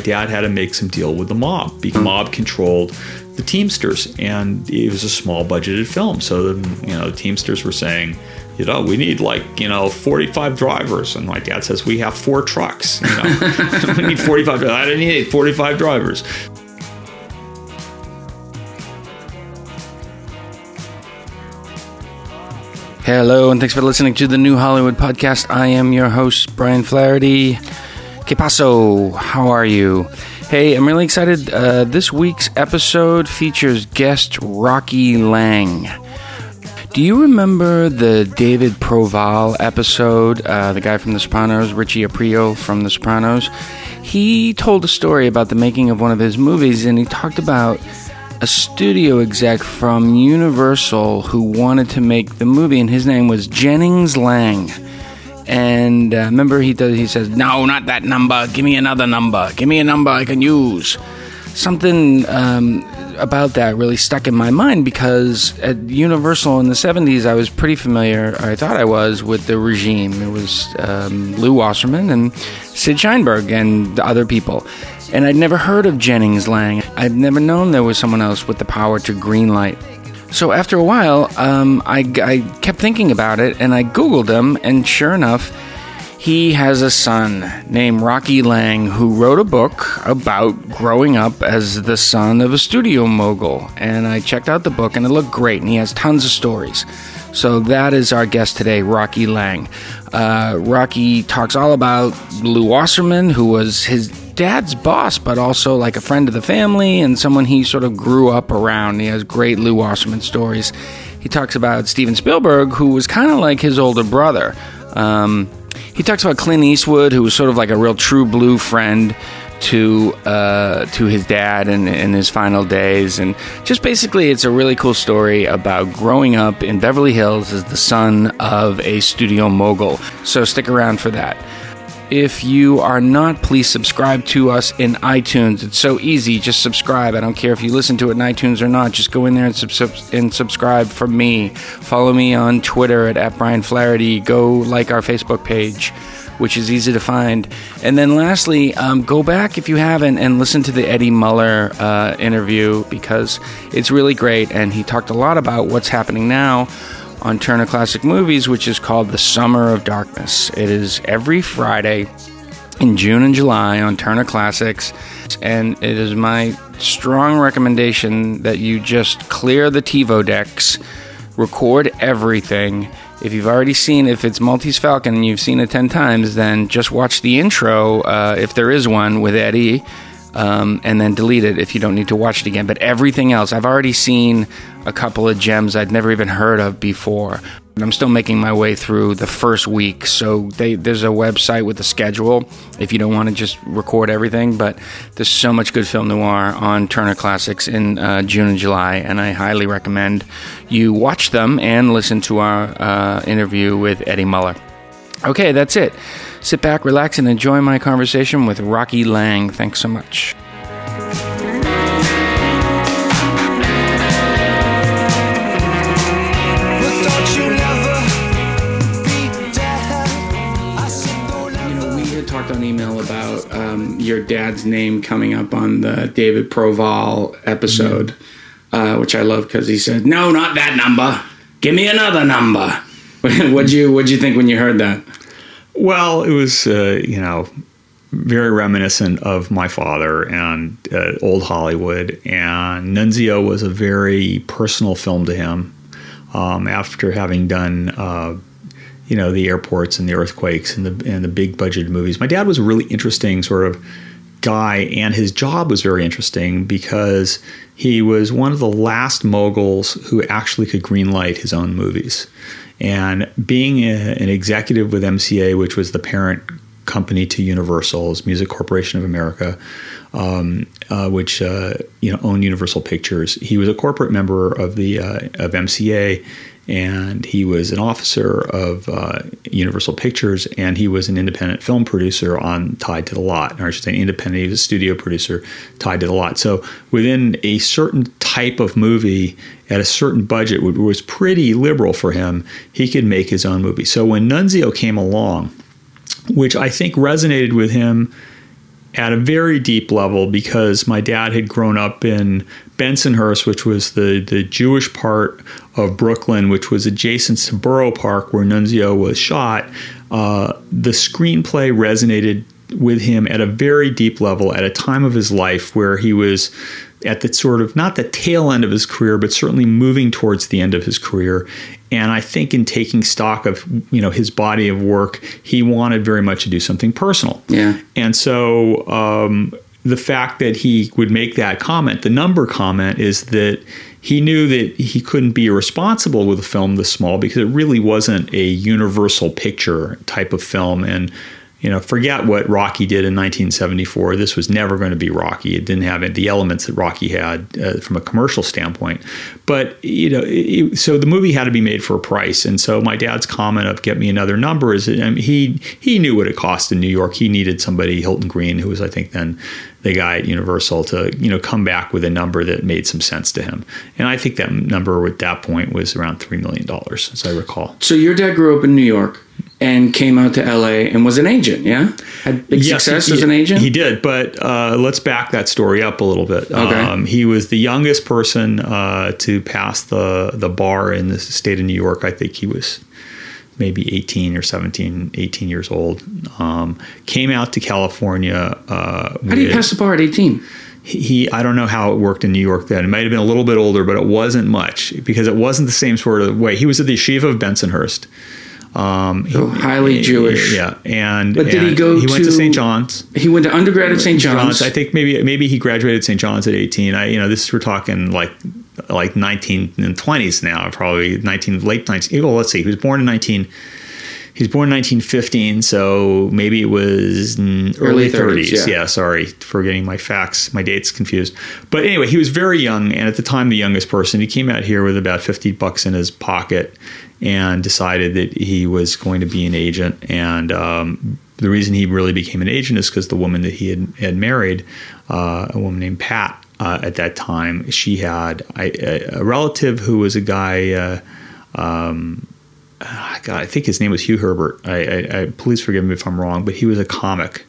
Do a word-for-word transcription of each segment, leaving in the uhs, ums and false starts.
dad had to make some deal with the mob, because the mob controlled the Teamsters, and it was a small budgeted film. So, the, you know, the Teamsters were saying, you know, we need like, you know, forty-five drivers. And my dad says, we have four trucks. You know, we need forty-five. I didn't need forty-five drivers. Hello, and thanks for listening to the New Hollywood Podcast. I am your host, Brian Flaherty. Que paso? How are you? Hey, I'm really excited. Uh, this week's episode features guest Rocky Lang. Do you remember the David Proval episode, uh, the guy from The Sopranos, Richie Aprile from The Sopranos? He told a story about the making of one of his movies, and he talked about a studio exec from Universal who wanted to make the movie, and his name was Jennings Lang. And uh, remember, he does, he says, no, not that number. Give me another number. Give me a number I can use. Something um, about that really stuck in my mind, because at Universal in the seventies, I was pretty familiar, I thought I was, with the regime. It was um, Lew Wasserman and Sid Sheinberg and other people. And I'd never heard of Jennings Lang. I'd never known there was someone else with the power to greenlight. So after a while, um, I, I kept thinking about it, and I Googled him, and sure enough, he has a son named Rocky Lang who wrote a book about growing up as the son of a studio mogul. And I checked out the book, and it looked great, and he has tons of stories. So that is our guest today, Rocky Lang. Uh, Rocky talks all about Lew Wasserman, who was his dad's boss, but also like a friend of the family and someone he sort of grew up around. He has great Lew Wasserman stories. He talks about Steven Spielberg, who was kind of like his older brother. Um... He talks about Clint Eastwood, who was sort of like a real true blue friend to uh, to his dad in, in his final days. And just basically, it's a really cool story about growing up in Beverly Hills as the son of a studio mogul. So stick around for that. If you are not, please subscribe to us in iTunes. It's so easy. Just subscribe. I don't care if you listen to it in iTunes or not. Just go in there and, sub- and subscribe for me. Follow me on Twitter at, at Brian Flaherty. Go like our Facebook page, which is easy to find. And then lastly, um, go back if you haven't and listen to the Eddie Muller uh, interview, because it's really great. And he talked a lot about what's happening now on Turner Classic Movies, which is called The Summer of Darkness. It is every Friday in June and July on Turner Classics, and it is my strong recommendation that you just clear the TiVo decks, record everything. If you've already seen, if it's Maltese Falcon and you've seen it ten times, then just watch the intro, uh, if there is one, with Eddie, Um, and then delete it if you don't need to watch it again. But everything else, I've already seen a couple of gems I'd never even heard of before. And I'm still making my way through the first week. So they, there's a website with a schedule if you don't want to just record everything. But there's so much good film noir on Turner Classics in uh, June and July, and I highly recommend you watch them and listen to our uh, interview with Eddie Muller. Okay, that's it. Sit back, relax, and enjoy my conversation with Rocky Lang. Thanks so much. You know, we had talked on email about um, your dad's name coming up on the David Proval episode, mm-hmm. uh, which I love because he said, no, not that number. Give me another number. What'd you, what'd you think when you heard that? Well, it was, uh, you know, very reminiscent of my father and uh, old Hollywood. And Nunzio was a very personal film to him. Um, after having done, uh, you know, the airports and the earthquakes and the and the big budget movies, my dad was a really interesting sort of guy, and his job was very interesting because he was one of the last moguls who actually could greenlight his own movies. And being a, an executive with M C A, which was the parent company to Universal's Music Corporation of America, um, uh, which uh, you know owned Universal Pictures, he was a corporate member of the uh, of M C A, and he was an officer of uh, Universal Pictures, and he was an independent film producer on Tied to the Lot, or I should say independent, he was a studio producer tied to the Lot. So within a certain type of movie at a certain budget, which was pretty liberal for him, he could make his own movie. So when Nunzio came along, which I think resonated with him at a very deep level because my dad had grown up in Bensonhurst, which was the, the Jewish part of Brooklyn, which was adjacent to Borough Park where Nunzio was shot. Uh, the screenplay resonated with him at a very deep level at a time of his life where he was at the sort of, not the tail end of his career, but certainly moving towards the end of his career. And I think in taking stock of, you know, his body of work, he wanted very much to do something personal. Yeah. And so um, the fact that he would make that comment, the number comment, is that he knew that he couldn't be irresponsible with a film this small because it really wasn't a universal picture type of film. And you know, forget what Rocky did in nineteen seventy-four. This was never going to be Rocky. It didn't have the elements that Rocky had uh, from a commercial standpoint. But, you know, it, so the movie had to be made for a price. And so my dad's comment of get me another number is that, I mean, he he knew what it cost in New York. He needed somebody, Hilton Green, who was, I think, then the guy at Universal, to, you know, come back with a number that made some sense to him. And I think that number at that point was around three million dollars, as I recall. So your dad grew up in New York and came out to L A and was an agent, yeah? Had big yes, success he, as an agent? He did, but uh, let's back that story up a little bit. Okay. Um, he was the youngest person uh, to pass the, the bar in the state of New York. I think he was maybe eighteen or seventeen, eighteen years old. Um, came out to California. Uh, how did he pass the bar at eighteen? He, I don't know how it worked in New York then. It might have been a little bit older, but it wasn't much because it wasn't the same sort of way. He was at the Yeshiva of Bensonhurst. Um, so he, highly Jewish. Yeah. And, but did and he go he to... went to Saint John's. He went to undergrad at Saint John's. John's. I think maybe maybe he graduated Saint John's at eighteen. I, you know, this we're talking like like nineteen and twenties now, probably nineteen, late nineteen. Well, let's see. He was born in nineteen... He was born in nineteen fifteen, so maybe it was early, early thirties. thirties yeah. yeah, sorry for getting my facts, my dates confused. But anyway, he was very young, and at the time, the youngest person. He came out here with about fifty bucks in his pocket and decided that he was going to be an agent. And um, the reason he really became an agent is because the woman that he had, had married, uh, a woman named Pat, uh, at that time, she had a, a relative who was a guy... Uh, um, God, I think his name was Hugh Herbert. I, I, I please forgive me if I'm wrong, but he was a comic,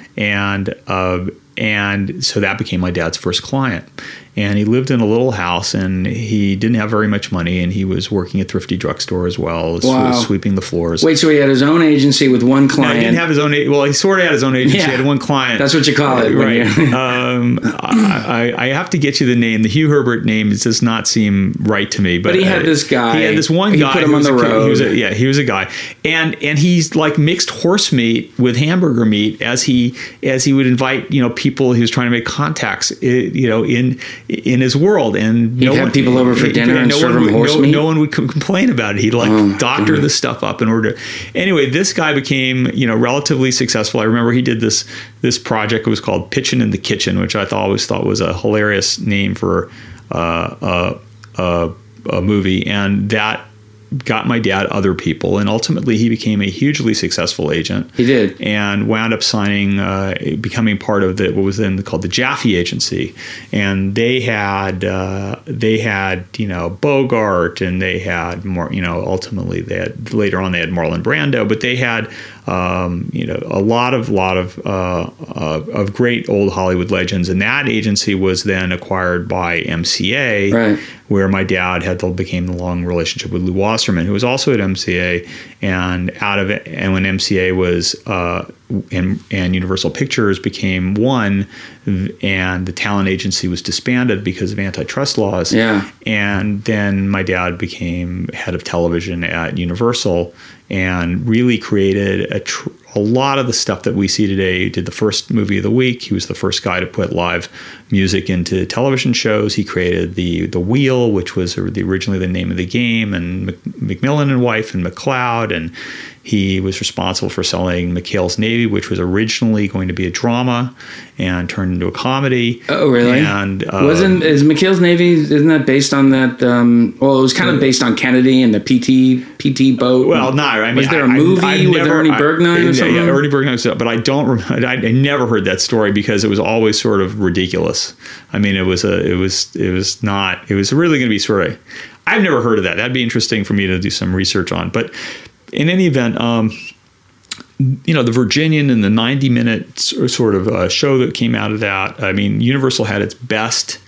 and uh, and so that became my dad's first client. And he lived in a little house, and he didn't have very much money, and he was working at Thrifty Drugstore as well, as wow. sweeping the floors. Wait, so he had his own agency with one client? No, he didn't have his own. Well, he sort of had his own agency. Yeah. He had one client. That's what you call it, right? um, I, I have to get you the name. The Hugh Herbert name does not seem right to me, but, but he had uh, this guy. He had this one he guy. Put him on the a, road. He was a, yeah, he was a guy, and and he's like mixed horse meat with hamburger meat as he as he would invite you know people he was trying to make contacts you know in in his world. And He'd no have one, people over for dinner and no serve one them would, horse no, meat? No one would complain about it. He'd like oh, doctor God. this stuff up in order. Anyway, this guy became, you know, relatively successful. I remember he did this this project. It was called Pitchin' in the Kitchen, which I thought, always thought was a hilarious name for uh, a, a, a movie. And that got my dad other people, and ultimately he became a hugely successful agent. He did, and wound up signing, uh, becoming part of the what was then called the Jaffe Agency, and they had uh, they had you know Bogart, and they had more you know ultimately they had later on they had Marlon Brando, but they had um, you know a lot of lot of uh, uh, of great old Hollywood legends, and that agency was then acquired by M C A. Right. Where my dad had the, became the long relationship with Lou Wasserman, who was also at M C A, and out of it, and when M C A was uh, and and Universal Pictures became one, and the talent agency was disbanded because of antitrust laws. Yeah, and then my dad became head of television at Universal, and really created a. Tr- A lot of the stuff that we see today. He did the first movie of the week. He was the first guy to put live music into television shows. He created the the Wheel, which was the, originally the name of the game, and McMillan and Wife and McCloud. And he was responsible for selling McHale's Navy, which was originally going to be a drama and turned into a comedy. Oh, really? And uh, wasn't is McHale's Navy? Isn't that based on that? Um, well, it was kind of based on Kennedy and the P T P T boat. Well, no, I mean, was there a I, movie I, with never, Ernie Bergstein I, or something? Yeah, Ernie Bergstein, but I don't. I, I never heard that story because it was always sort of ridiculous. I mean, it was a, it was, it was not. It was really going to be sort of. I've never heard of that. That'd be interesting for me to do some research on. But in any event, um, you know, the Virginian and the ninety minute sort of uh, show that came out of that. I mean, Universal had its best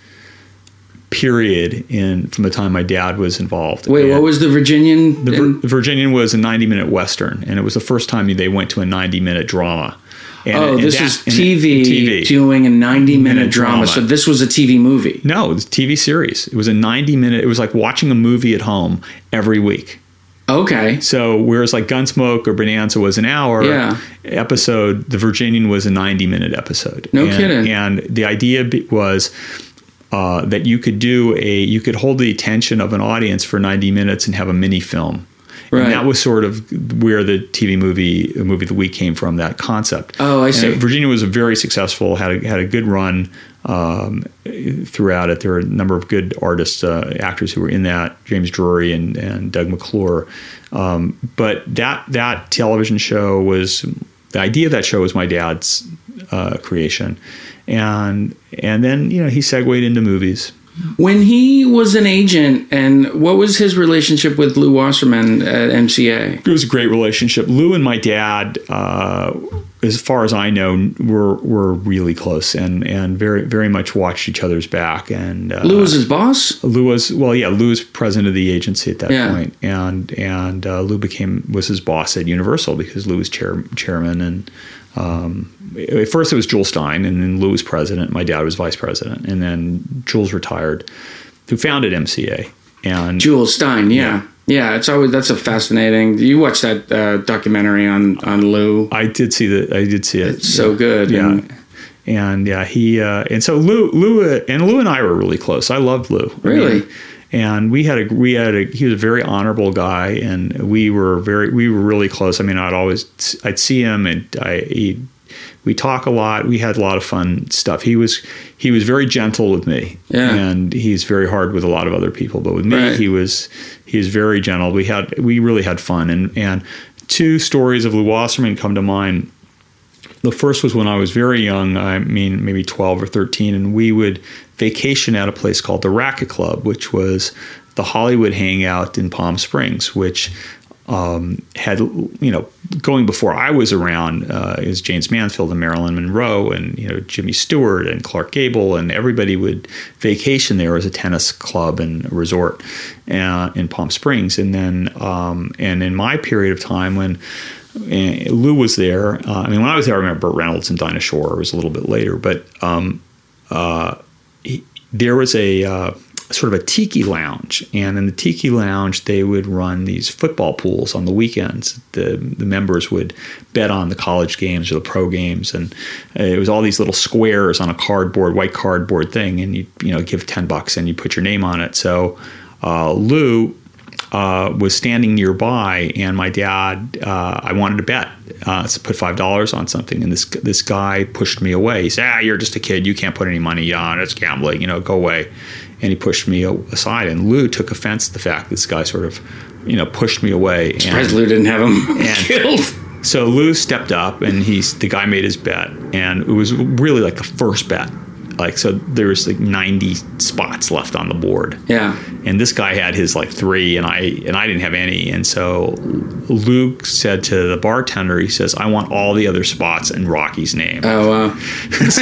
period in from the time my dad was involved. Wait, and what was the Virginian? The, Vir- the Virginian was a ninety minute Western, and it was the first time they went to a ninety minute drama. And, oh, and this that, is T V, T V doing a ninety minute drama. drama. So this was a T V movie. No, it was a T V series. It was a ninety minute. It was like watching a movie at home every week. Okay. So whereas like Gunsmoke or Bonanza was an hour yeah. episode, the Virginian was a ninety minute episode. No and, kidding. And the idea was uh, that you could do a, you could hold the attention of an audience for ninety minutes and have a mini film. Right. And that was sort of where the T V movie, movie of the week came from, that concept. Oh, I see. And Virginia was very successful, had a, had a good run um, throughout it. There were a number of good artists, uh, actors who were in that, James Drury and, and Doug McClure. Um, but that that television show was, the idea of that show was my dad's uh, creation. And and then, you know, he segued into movies. When he was an agent, and what was his relationship with Lew Wasserman at M C A? It was a great relationship. Lew and my dad, uh, as far as I know, were were really close and, and very very much watched each other's back. And uh, Lew was his boss? Lew was well, yeah. Lew was president of the agency at that yeah. point, and and uh, Lew became was his boss at Universal because Lew was chair, chairman and. Um, at first it was Jules Stein, and then Lew was president. My dad was vice president, and then Jules retired, who founded M C A. And Jules Stein, yeah, yeah. yeah it's always that's a fascinating. You watched that uh, documentary on on Lew? I did see that. I did see it. It's so good. Yeah, and, and yeah, he uh, and so Lew, Lew, uh, and Lew and I were really close. I loved Lew. Really. I mean, and we had a we had a he was a very honorable guy, and we were very we were really close. I mean, I'd always I'd see him, and I he we talk a lot. We had a lot of fun stuff. He was he was very gentle with me, yeah. and he's very hard with a lot of other people. But with me, right. he was he was very gentle. We had we really had fun, and and two stories of Lew Wasserman come to mind. The first was when I was very young, I mean, maybe twelve or thirteen, and we would vacation at a place called the Racket Club, which was the Hollywood hangout in Palm Springs, which um, had, you know, going before I was around, uh, is James Mansfield and Marilyn Monroe and, you know, Jimmy Stewart and Clark Gable, and everybody would vacation there as a tennis club and a resort uh, in Palm Springs. And then, um, and in my period of time when And Lew was there. Uh, I mean, when I was there, I remember Burt Reynolds and Dinah Shore. It was a little bit later, but um, uh, he, there was a uh, sort of a tiki lounge, and in the tiki lounge, they would run these football pools on the weekends. The the members would bet on the college games or the pro games, and uh, it was all these little squares on a cardboard, white cardboard thing, and you you know give ten bucks and you put your name on it. So uh, Lew. Uh, was standing nearby, and my dad, uh, I wanted to bet, uh, so put five dollars on something, and this this guy pushed me away. He said, "Ah, you're just a kid. You can't put any money on. It's gambling. You know, go away." And he pushed me aside. And Lew took offense to the fact this guy sort of, you know, pushed me away. I'm surprised Lew didn't have him killed. So Lew stepped up, and he's the guy made his bet, and it was really like the first bet. Like, so there was like ninety spots left on the board. Yeah. And this guy had his like three, and I and I didn't have any. And so Luke said to the bartender, he says, "I want all the other spots in Rocky's name." Oh, wow. so,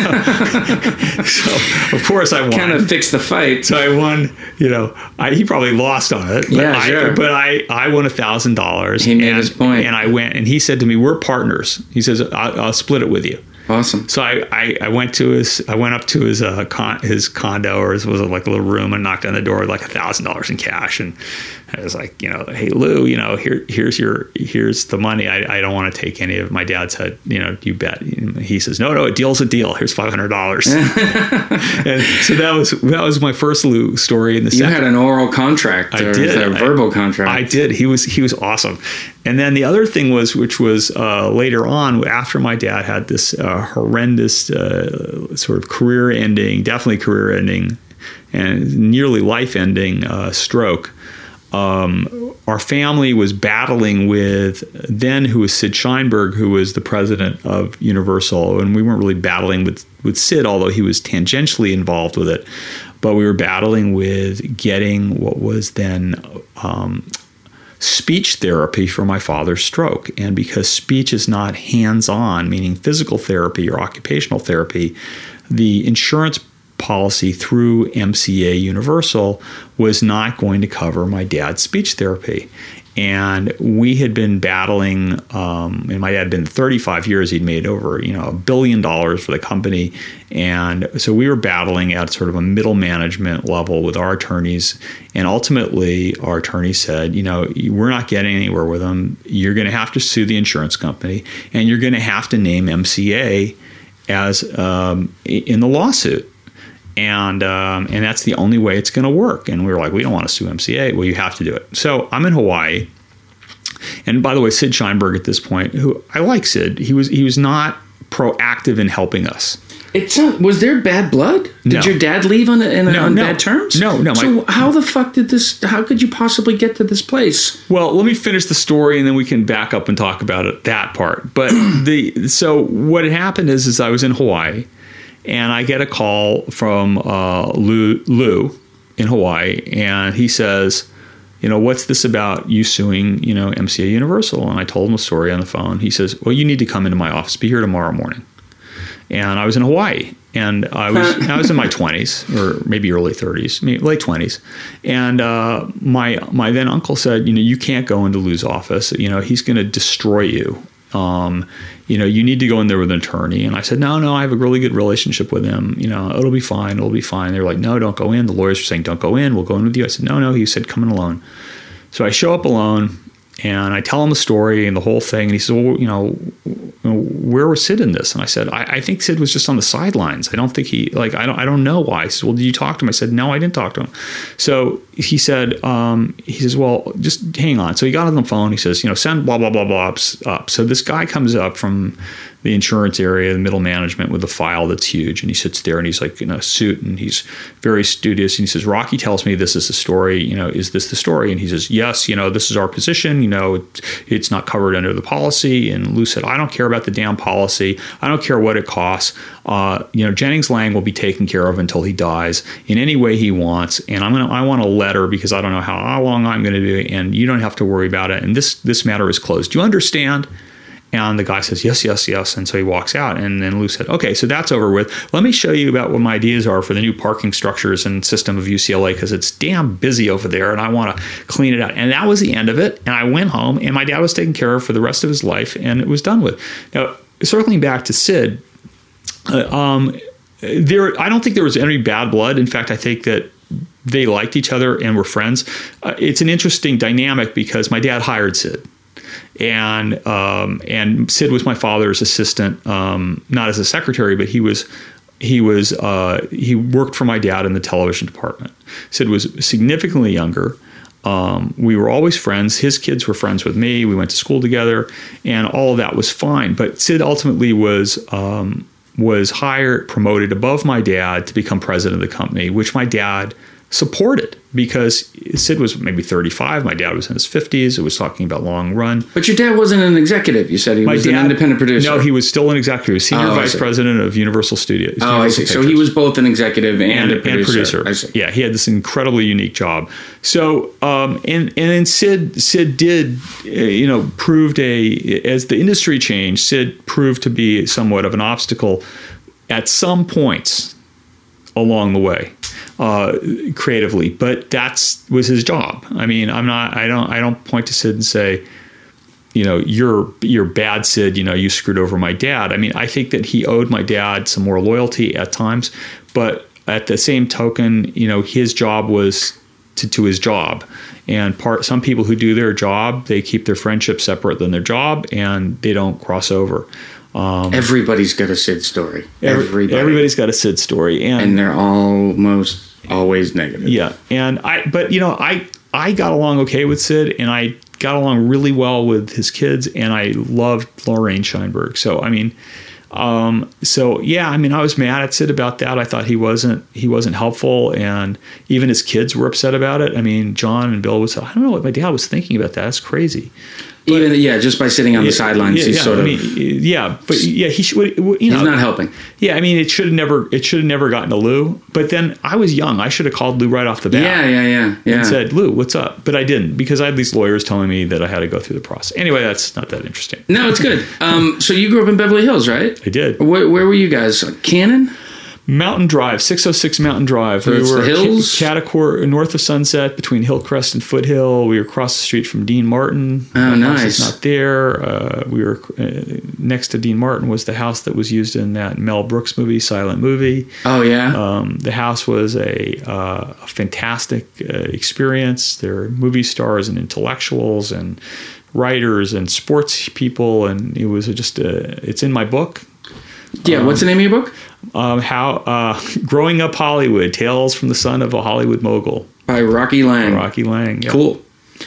so, of course, I won. Kind of fixed the fight. So I won, you know, I, he probably lost on it. But yeah, I, sure. But I, I won one thousand dollars. He made and, his point. And I went, and he said to me, "We're partners." He says, I'll, I'll split it with you. Awesome. So I, I, I went to his I went up to his uh, con, his condo, or his was like a little room, and knocked on the door with like a thousand dollars in cash, and I was like, you know, "Hey Lew, you know, here here's your here's the money. I, I don't want to take any of." My dad said, "You know, you bet." He says, "No, no, a deal's a deal. Here's five hundred dollars." And so that was that was my first Lew story. In the you second, had an oral contract. I or did a verbal I, contract. I did. He was he was awesome. And then the other thing was, which was uh, later on, after my dad had this uh, horrendous uh, sort of career-ending, definitely career-ending, and nearly life-ending uh, stroke, um, our family was battling with then who was Sid Sheinberg, who was the president of Universal, and we weren't really battling with, with Sid, although he was tangentially involved with it, but we were battling with getting what was then... Um, speech therapy for my father's stroke. And because speech is not hands-on, meaning physical therapy or occupational therapy, the insurance policy through M C A Universal was not going to cover my dad's speech therapy. And we had been battling, um, and my dad had been thirty-five years, he'd made over, you know, a billion dollars for the company. And so we were battling at sort of a middle management level with our attorneys. And ultimately, our attorney said, you know, we're not getting anywhere with them. You're going to have to sue the insurance company, and you're going to have to name M C A as um, in the lawsuit. And um, and that's the only way it's going to work. And we were like, we don't want to sue M C A. Well, you have to do it. So I'm in Hawaii. And by the way, Sid Sheinberg at this point, who I like Sid, he was he was not proactive in helping us. It's not, was there bad blood? Did No. your dad leave on, in, No, on no. bad terms? No, no, So my- how the fuck did this, how could you possibly get to this place? Well, let me finish the story, and then we can back up and talk about it, that part. But the so what had happened is, is I was in Hawaii, and I get a call from uh, Lou, Lou in Hawaii, and he says, you know, what's this about you suing, you know, M C A Universal? And I told him a story on the phone. He says, well, you need to come into my office. Be here tomorrow morning. And I was in Hawaii, and I was I was in my twenties or maybe early thirties, maybe late twenties. And uh, my my then uncle said, you know, you can't go into Lou's office. You know, he's going to destroy you. Um, you know, you need to go in there with an attorney. And I said, no, no, I have a really good relationship with him. You know, it'll be fine. It'll be fine. They were like, no, don't go in. The lawyers were saying, don't go in. We'll go in with you. I said, no, no. He said, come in alone. So I show up alone, and I tell him the story and the whole thing. And he said, well, you know, where was Sid in this? And I said, I, I think Sid was just on the sidelines. I don't think he, like, I don't, I don't know why. He said, well, did you talk to him? I said, no, I didn't talk to him. So he said, um, he says, well, just hang on. So he got on the phone. He says, you know, send blah, blah, blah, blah up. So this guy comes up from the insurance area, the middle management, with a file that's huge. And he sits there, and he's like in a suit, and he's very studious. And he says, Rocky tells me this is the story. You know, is this the story? And he says, yes, you know, this is our position. You know, it, it's not covered under the policy. And Lou said, I don't care about the damn policy. I don't care what it costs. Uh, you know, Jennings Lang will be taken care of until he dies in any way he wants. And I'm gonna, I want a letter because I don't know how, how long I'm going to do it, and you don't have to worry about it. And this this matter is closed. Do you understand? And the guy says, yes, yes, yes. And so he walks out. And then Lou said, okay, so that's over with. Let me show you about what my ideas are for the new parking structures and system of U C L A, because it's damn busy over there, and I want to clean it out. And that was the end of it. And I went home, and my dad was taken care of for the rest of his life, and it was done with. Now, circling back to Sid, uh, um, there, I don't think there was any bad blood. In fact, I think that they liked each other and were friends. Uh, it's an interesting dynamic because my dad hired Sid. And um, and Sid was my father's assistant, um, not as a secretary, but he was he was uh, he worked for my dad in the television department. Sid was significantly younger. Um, we were always friends. His kids were friends with me. We went to school together, and all of that was fine. But Sid ultimately was um, was hired, promoted above my dad to become president of the company, which my dad supported, because Sid was maybe thirty-five. My dad was in his fifties. It was talking about long run. But your dad wasn't an executive. You said he My was dad, an independent producer. No, he was still an executive. He was senior Oh, I vice see. president of Universal Studios. Oh, I see. So he was both an executive and, and, a producer. and producer. I see. Yeah, he had this incredibly unique job. So, um, and and then Sid Sid did, uh, you know, proved a as the industry changed, Sid proved to be somewhat of an obstacle at some points along the way, uh, creatively. But that's was his job. I mean, I'm not. I don't. I don't point to Sid and say, you know, you're you're bad, Sid. You know, you screwed over my dad. I mean, I think that he owed my dad some more loyalty at times, but at the same token, you know, his job was to, to his job. And part some people who do their job, they keep their friendship separate than their job, and they don't cross over. Um, Everybody's got a Sid story. every, Everybody. everybody's got a Sid story, and, And they're almost always negative. yeah, and I, but you know, I I got along okay with Sid, and I got along really well with his kids, and I loved Lorraine Sheinberg. So I mean, um, so yeah, I mean, I was mad at Sid about that. I thought he wasn't he wasn't helpful, and even his kids were upset about it. I mean, John and Bill would say, I don't know what my dad was thinking about that. That's crazy. Even yeah, just by sitting on yeah, the sidelines, yeah, he's yeah, sort I of mean, yeah, but yeah, he should. You know, he's not helping. Yeah, I mean, it should have never it should have never gotten to Lou. But then I was young. I should have called Lou right off the bat. Yeah, yeah, yeah, yeah. And said, Lou, what's up? But I didn't because I had these lawyers telling me that I had to go through the process. Anyway, that's not that interesting. No, it's good. Um, so you grew up in Beverly Hills, right? I did. Where, where were you guys? Cannon? Mountain Drive, six oh six Mountain Drive. So we it's were the hills? Catacor, north of Sunset, between Hillcrest and Foothill. We were across the street from Dean Martin. Oh, the house nice. is not there. Uh, we were uh, next to Dean Martin was the house that was used in that Mel Brooks movie, Silent Movie. Oh, yeah? Um, the house was a, uh, a fantastic uh, experience. There are movie stars and intellectuals and writers and sports people, and it was just a, it's in my book. Yeah, what's the name of your book? Um, how uh, Growing Up Hollywood: Tales from the Son of a Hollywood Mogul By Rocky Lang. Rocky Lang. Yeah. Cool.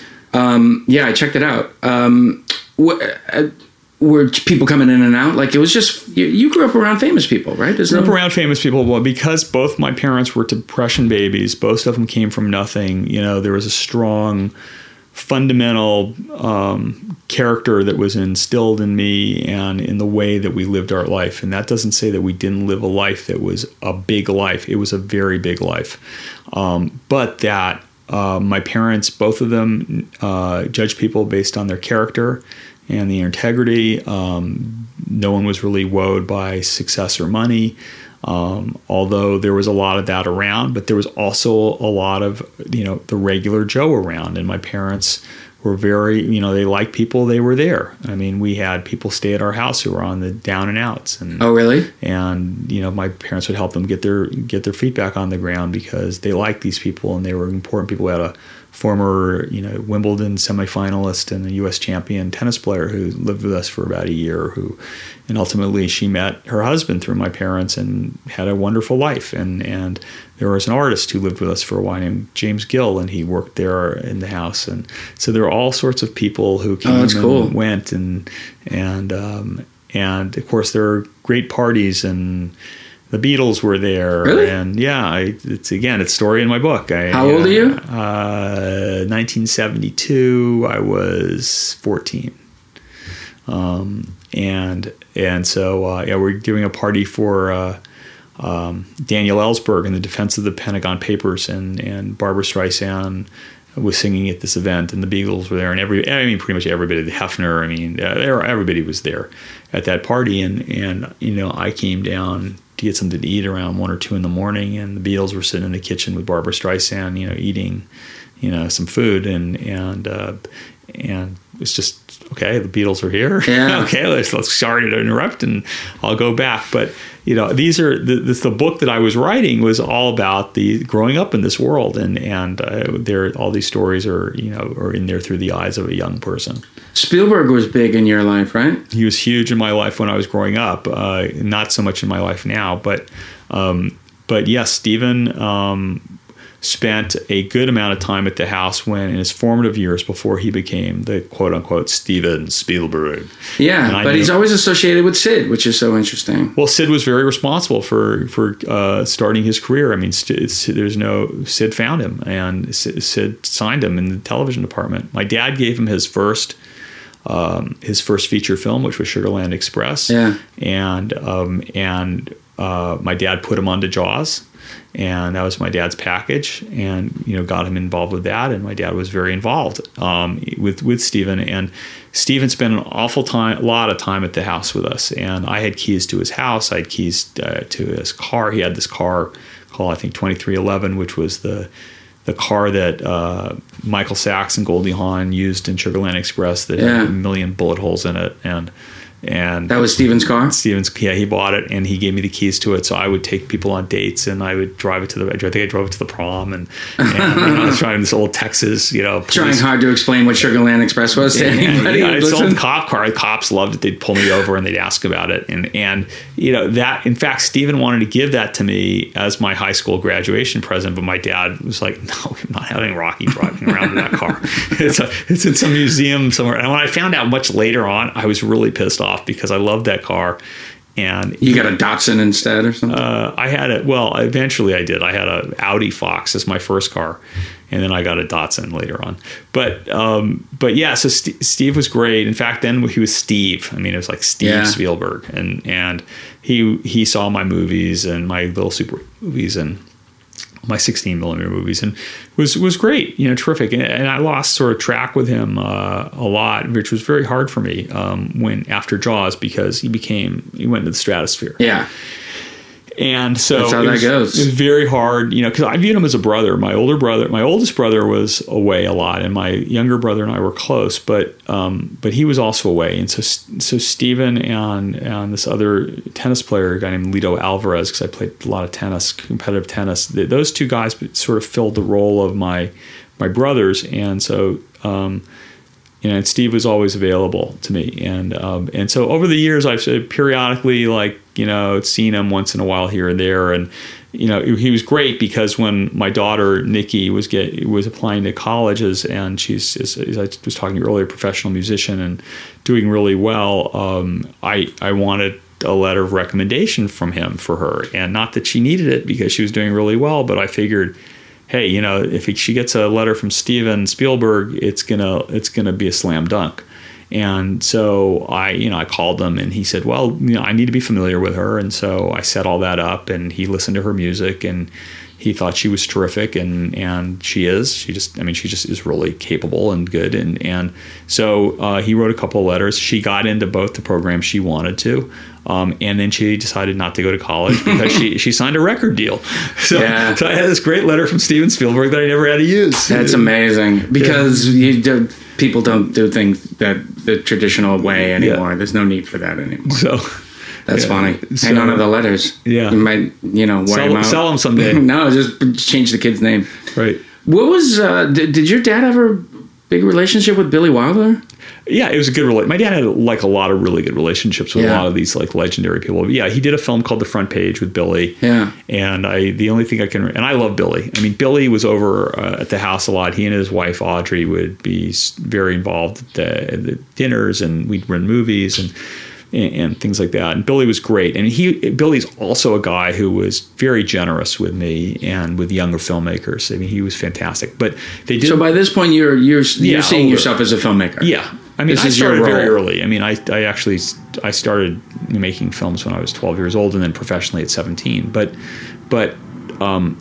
Um, yeah, I checked it out. Um, wh- uh, were people coming in and out? Like it was just you, you grew up around famous people, right? There's Grew up no- around famous people. Well, because both my parents were Depression babies, both of them came from nothing. You know, there was a strong fundamental um, character that was instilled in me and in the way that we lived our life. And that doesn't say that we didn't live a life that was a big life. It was a very big life. Um, but that uh, my parents, both of them, uh, judged people based on their character and their integrity. Um, no one was really woed by success or money. Um, although there was a lot of that around, but there was also a lot of, you know, the regular Joe around. And my parents were very, you know, they liked people, they were there. I mean, we had people stay at our house who were on the down and outs. And, Oh, really? and, you know, my parents would help them get their, get their feet back on the ground because they liked these people and they were important people. We had a former, you know, Wimbledon semifinalist and a U S champion tennis player who lived with us for about a year, who, and ultimately she met her husband through my parents and had a wonderful life. And, and there was an artist who lived with us for a while named James Gill, and he worked there in the house. And so there were all sorts of people who came Oh, that's and cool. went, and, and, um, and of course there are great parties, and the Beatles were there. Really? And yeah, I, it's again, it's a story in my book. I, How old uh, are you? Uh, nineteen seventy-two. I was fourteen. Um, and and so uh, yeah, we're giving a party for uh, um, Daniel Ellsberg in the defense of the Pentagon Papers, and and Barbra Streisand was singing at this event, and the Beatles were there, and every I mean pretty much everybody, the Hefner, I mean uh, there, everybody was there at that party, and and you know I came down to get something to eat around one or two in the morning, and the Beatles were sitting in the kitchen with Barbra Streisand, you know, eating, you know, some food, and and uh, and it's just okay. The Beatles are here. Yeah. Okay, let's let's sorry to interrupt, and I'll go back. But you know, these are the, this, the book that I was writing was all about the growing up in this world, and and uh, there all these stories are you know are in there through the eyes of a young person. Spielberg was big in your life, right? He was huge in my life when I was growing up. Uh, not so much in my life now, but um, but yes, Steven um, spent a good amount of time at the house when in his formative years before he became the quote unquote Steven Spielberg. Yeah, but knew, he's always associated with Sid, which is so interesting. Well, Sid was very responsible for for uh, starting his career. I mean, Sid, there's no Sid found him, and Sid, Sid signed him in the television department. My dad gave him his first. Um, his first feature film, which was Sugarland Express, yeah, and um, and uh, my dad put him onto Jaws, and that was my dad's package, and you know got him involved with that, and my dad was very involved um, with with Steven, and Steven spent an awful time, a lot of time at the house with us, and I had keys to his house, I had keys uh, to his car. He had this car called I think twenty-three eleven, which was the the car that uh, Michael Sachs and Goldie Hawn used in Sugarland Express that yeah. had a million bullet holes in it. And and that was Steven's car? Steven's, yeah, he bought it, and he gave me the keys to it. So I would take people on dates, and I would drive it to the, I think I drove it to the prom, and, and you know, I was driving this old Texas, you know. Police. Trying hard to explain what Sugarland Express was to and, anybody. Yeah, it's an old cop car. The cops loved it. They'd pull me over and they'd ask about it. And, and you know, that, in fact, Steven wanted to give that to me as my high school graduation present, but my dad was like, no, I'm not having Rocky driving around in that car. It's, a, it's in some museum somewhere. And when I found out much later on, I was really pissed off because I loved that car. And you got a Datsun instead or something? Uh, I had it. Well, eventually I did. I had a Audi Fox as my first car, and then I got a Datsun later on. But um, but yeah, so St- Steve was great. In fact, then he was Steve. I mean, it was like Steve yeah. Spielberg, and and he he saw my movies and my little super movies and my sixteen millimeter movies, and was was great, you know, terrific. And, and I lost sort of track with him uh, a lot, which was very hard for me um, when after Jaws, because he became he went into the stratosphere. Yeah. And so that's how it that was, goes. It was very hard, you know, because I viewed him as a brother. My older brother, my oldest brother was away a lot, and my younger brother and I were close, but um, but he was also away. And so so Steven and and this other tennis player, a guy named Lito Alvarez, because I played a lot of tennis, competitive tennis. Those two guys sort of filled the role of my my brothers, and so. Um, You know, and Steve was always available to me, and um, and so over the years, I've periodically, like, you know, seen him once in a while here and there, and you know, he was great because when my daughter Nikki was get was applying to colleges, and she's, as, as I was talking to you earlier, a professional musician and doing really well, um, I I wanted a letter of recommendation from him for her, and not that she needed it because she was doing really well, but I figured, hey, you know, if she gets a letter from Steven Spielberg, it's gonna it's gonna be a slam dunk. And so I, you know, I called him, and he said, well, you know, I need to be familiar with her. And so I set all that up, and he listened to her music, and he thought she was terrific, and and she is. She just, I mean, she just is really capable and good. And and so uh, he wrote a couple of letters. She got into both the programs she wanted to. Um, and then she decided not to go to college because she, she signed a record deal. So, yeah. so I had this great letter from Steven Spielberg that I never had to use. That's amazing, because yeah. you do, people don't do things that the traditional way anymore. Yeah. There's no need for that anymore. So that's yeah. funny. So, hang on to the letters. Yeah, you might, you know, sell, them out. Sell them someday. No, just change the kid's name. Right. What was? Uh, did, did your dad have a big relationship with Billy Wilder? Yeah, it was a good relationship. My dad had like a lot of really good relationships with yeah. a lot of these like legendary people. But yeah, he did a film called The Front Page with Billy. Yeah. And I, the only thing I can, and I love Billy. I mean, Billy was over uh, at the house a lot. He and his wife Audrey would be very involved at the, at the dinners, and we'd run movies and, and and things like that. And Billy was great. And he, Billy's also a guy who was very generous with me and with younger filmmakers. I mean, he was fantastic. But they did. So by this point, you're you're you're yeah, seeing over, yourself as a filmmaker. Yeah. I mean, this I started very role. early. I mean, I, I actually I started making films when I was twelve years old, and then professionally at seventeen. But but um,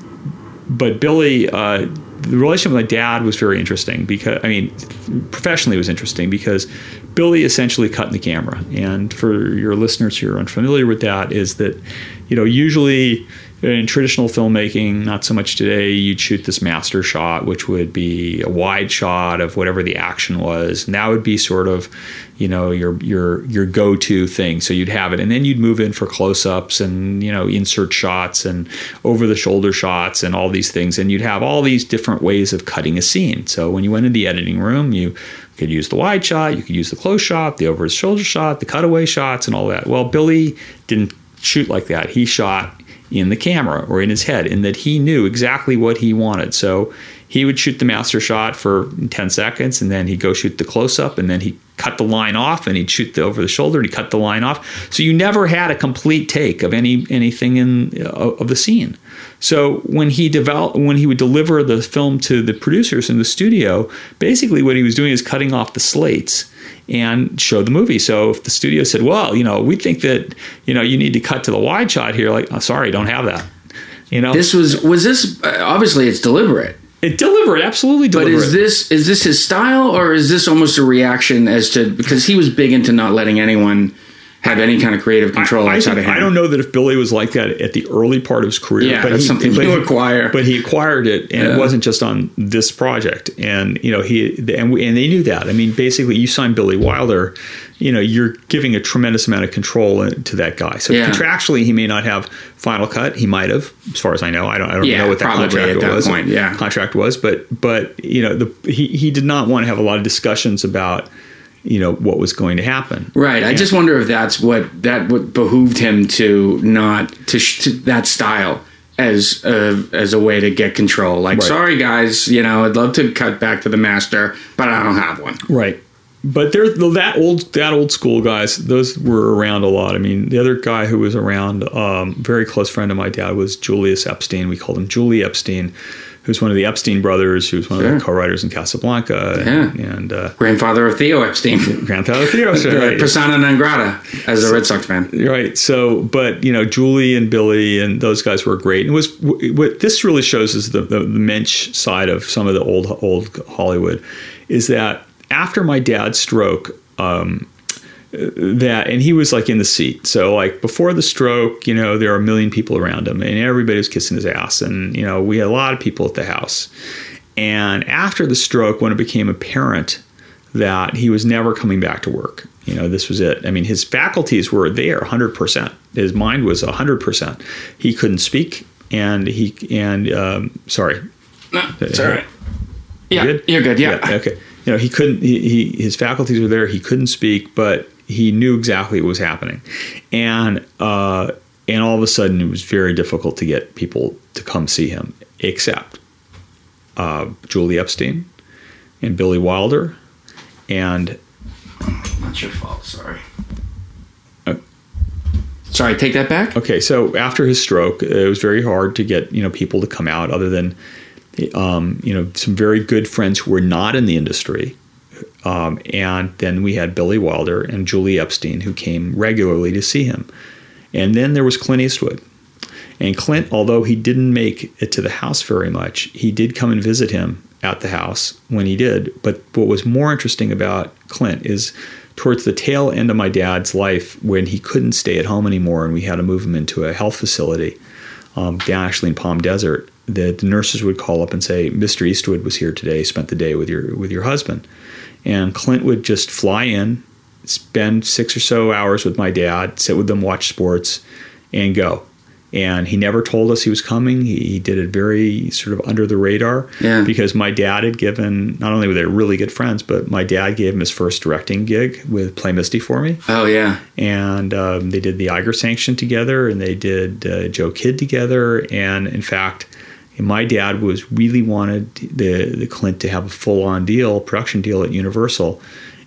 but Billy, uh, the relationship with my dad was very interesting because I mean, professionally it was interesting because Billy essentially cut in the camera. And for your listeners who are unfamiliar with that, is that, you know, usually in traditional filmmaking, not so much today, you'd shoot this master shot, which would be a wide shot of whatever the action was. And that would be sort of, you know, your your your go-to thing. So you'd have it. And then you'd move in for close-ups and, you know, insert shots and over-the-shoulder shots and all these things. And you'd have all these different ways of cutting a scene. So when you went in the editing room, you could use the wide shot, you could use the close shot, the over-the-shoulder shot, the cutaway shots, and all that. Well, Billy didn't shoot like that. He shot in the camera or in his head, in that he knew exactly what he wanted. So he would shoot the master shot for ten seconds, and then he'd go shoot the close-up, and then he'd cut the line off, and he'd shoot the over the shoulder, and he'd cut the line off. So you never had a complete take of any anything in uh, of the scene. So when he developed, when he would deliver the film to the producers in the studio, basically what he was doing is cutting off the slates and show the movie. So if the studio said, well, you know, we think that, you know, you need to cut to the wide shot here, like, oh, sorry, don't have that. You know, this was, was this, uh, obviously it's deliberate. It deliberate, absolutely deliberate. But is this, is this his style, or is this almost a reaction as to, because he was big into not letting anyone have any kind of creative control I, I outside think, of him? I don't know that if Billy was like that at the early part of his career. Yeah, but that's he, something but you he, acquire. But he acquired it, and yeah. it wasn't just on this project. And you know, he and we, and they knew that. I mean, basically, you sign Billy Wilder, you know, you're giving a tremendous amount of control to that guy. So yeah. contractually, he may not have final cut. He might have, as far as I know. I don't. I don't yeah, know what that contract at that was. Point, yeah. Contract was, but but you know, the, he he did not want to have a lot of discussions about, you know, what was going to happen. Right. I just wonder if that's what that what behooved him to not to, sh- to that style as a, as a way to get control. Like, right. sorry guys, you know, I'd love to cut back to the master, but I don't have one. Right. But they're that old that old school guys. Those were around a lot. I mean, the other guy who was around, um, very close friend of my dad, was Julius Epstein. We called him Julie Epstein, who's one of the Epstein brothers, who's one Sure. of the co-writers in Casablanca, Yeah. and, and uh, Grandfather of Theo Epstein. grandfather of Theo, The right? persona non grata as a Red Sox fan. Right. So, but you know, Julie and Billy and those guys were great. And it was what this really shows is the, the, the Mensch side of some of the old old Hollywood is that after my dad's stroke, um, that and he was like in the seat. So like before the stroke, you know, there are a million people around him, and everybody was kissing his ass, and you know, we had a lot of people at the house. And after the stroke, when it became apparent that he was never coming back to work. You know, this was it. I mean, his faculties were there one hundred percent. His mind was one hundred percent. He couldn't speak, and he, and, um, sorry. No, it's all right. Yeah, Good? you're good, yeah. yeah. Okay. You know, he couldn't, he, he, his faculties were there. He couldn't speak, but he knew exactly what was happening. And, uh, and all of a sudden, it was very difficult to get people to come see him, except uh, Julie Epstein and Billy Wilder. And Not your fault, sorry. Uh, sorry, take that back? okay, so after his stroke, it was very hard to get, you know, people to come out other than, um, you know, some very good friends who were not in the industry. Um, and then we had Billy Wilder and Julie Epstein who came regularly to see him. And then there was Clint Eastwood. And Clint, although he didn't make it to the house very much, he did come and visit him at the house when he did. But what was more interesting about Clint is towards the tail end of my dad's life, when he couldn't stay at home anymore and we had to move him into a health facility um, down actually in Palm Desert, the, the nurses would call up and say, Mister Eastwood was here today, spent the day with your with your husband. And Clint would just fly in, spend six or so hours with my dad, sit with them, watch sports, and go. And he never told us he was coming. He, he did it very sort of under the radar, Yeah. because my dad had given, not only were they really good friends, but my dad gave him his first directing gig with Play Misty for me. Oh, yeah. And um, they did the Iger Sanction together, and they did uh, Joe Kidd together. And in fact, my dad was really wanted the, the Clint to have a full-on deal, production deal at Universal.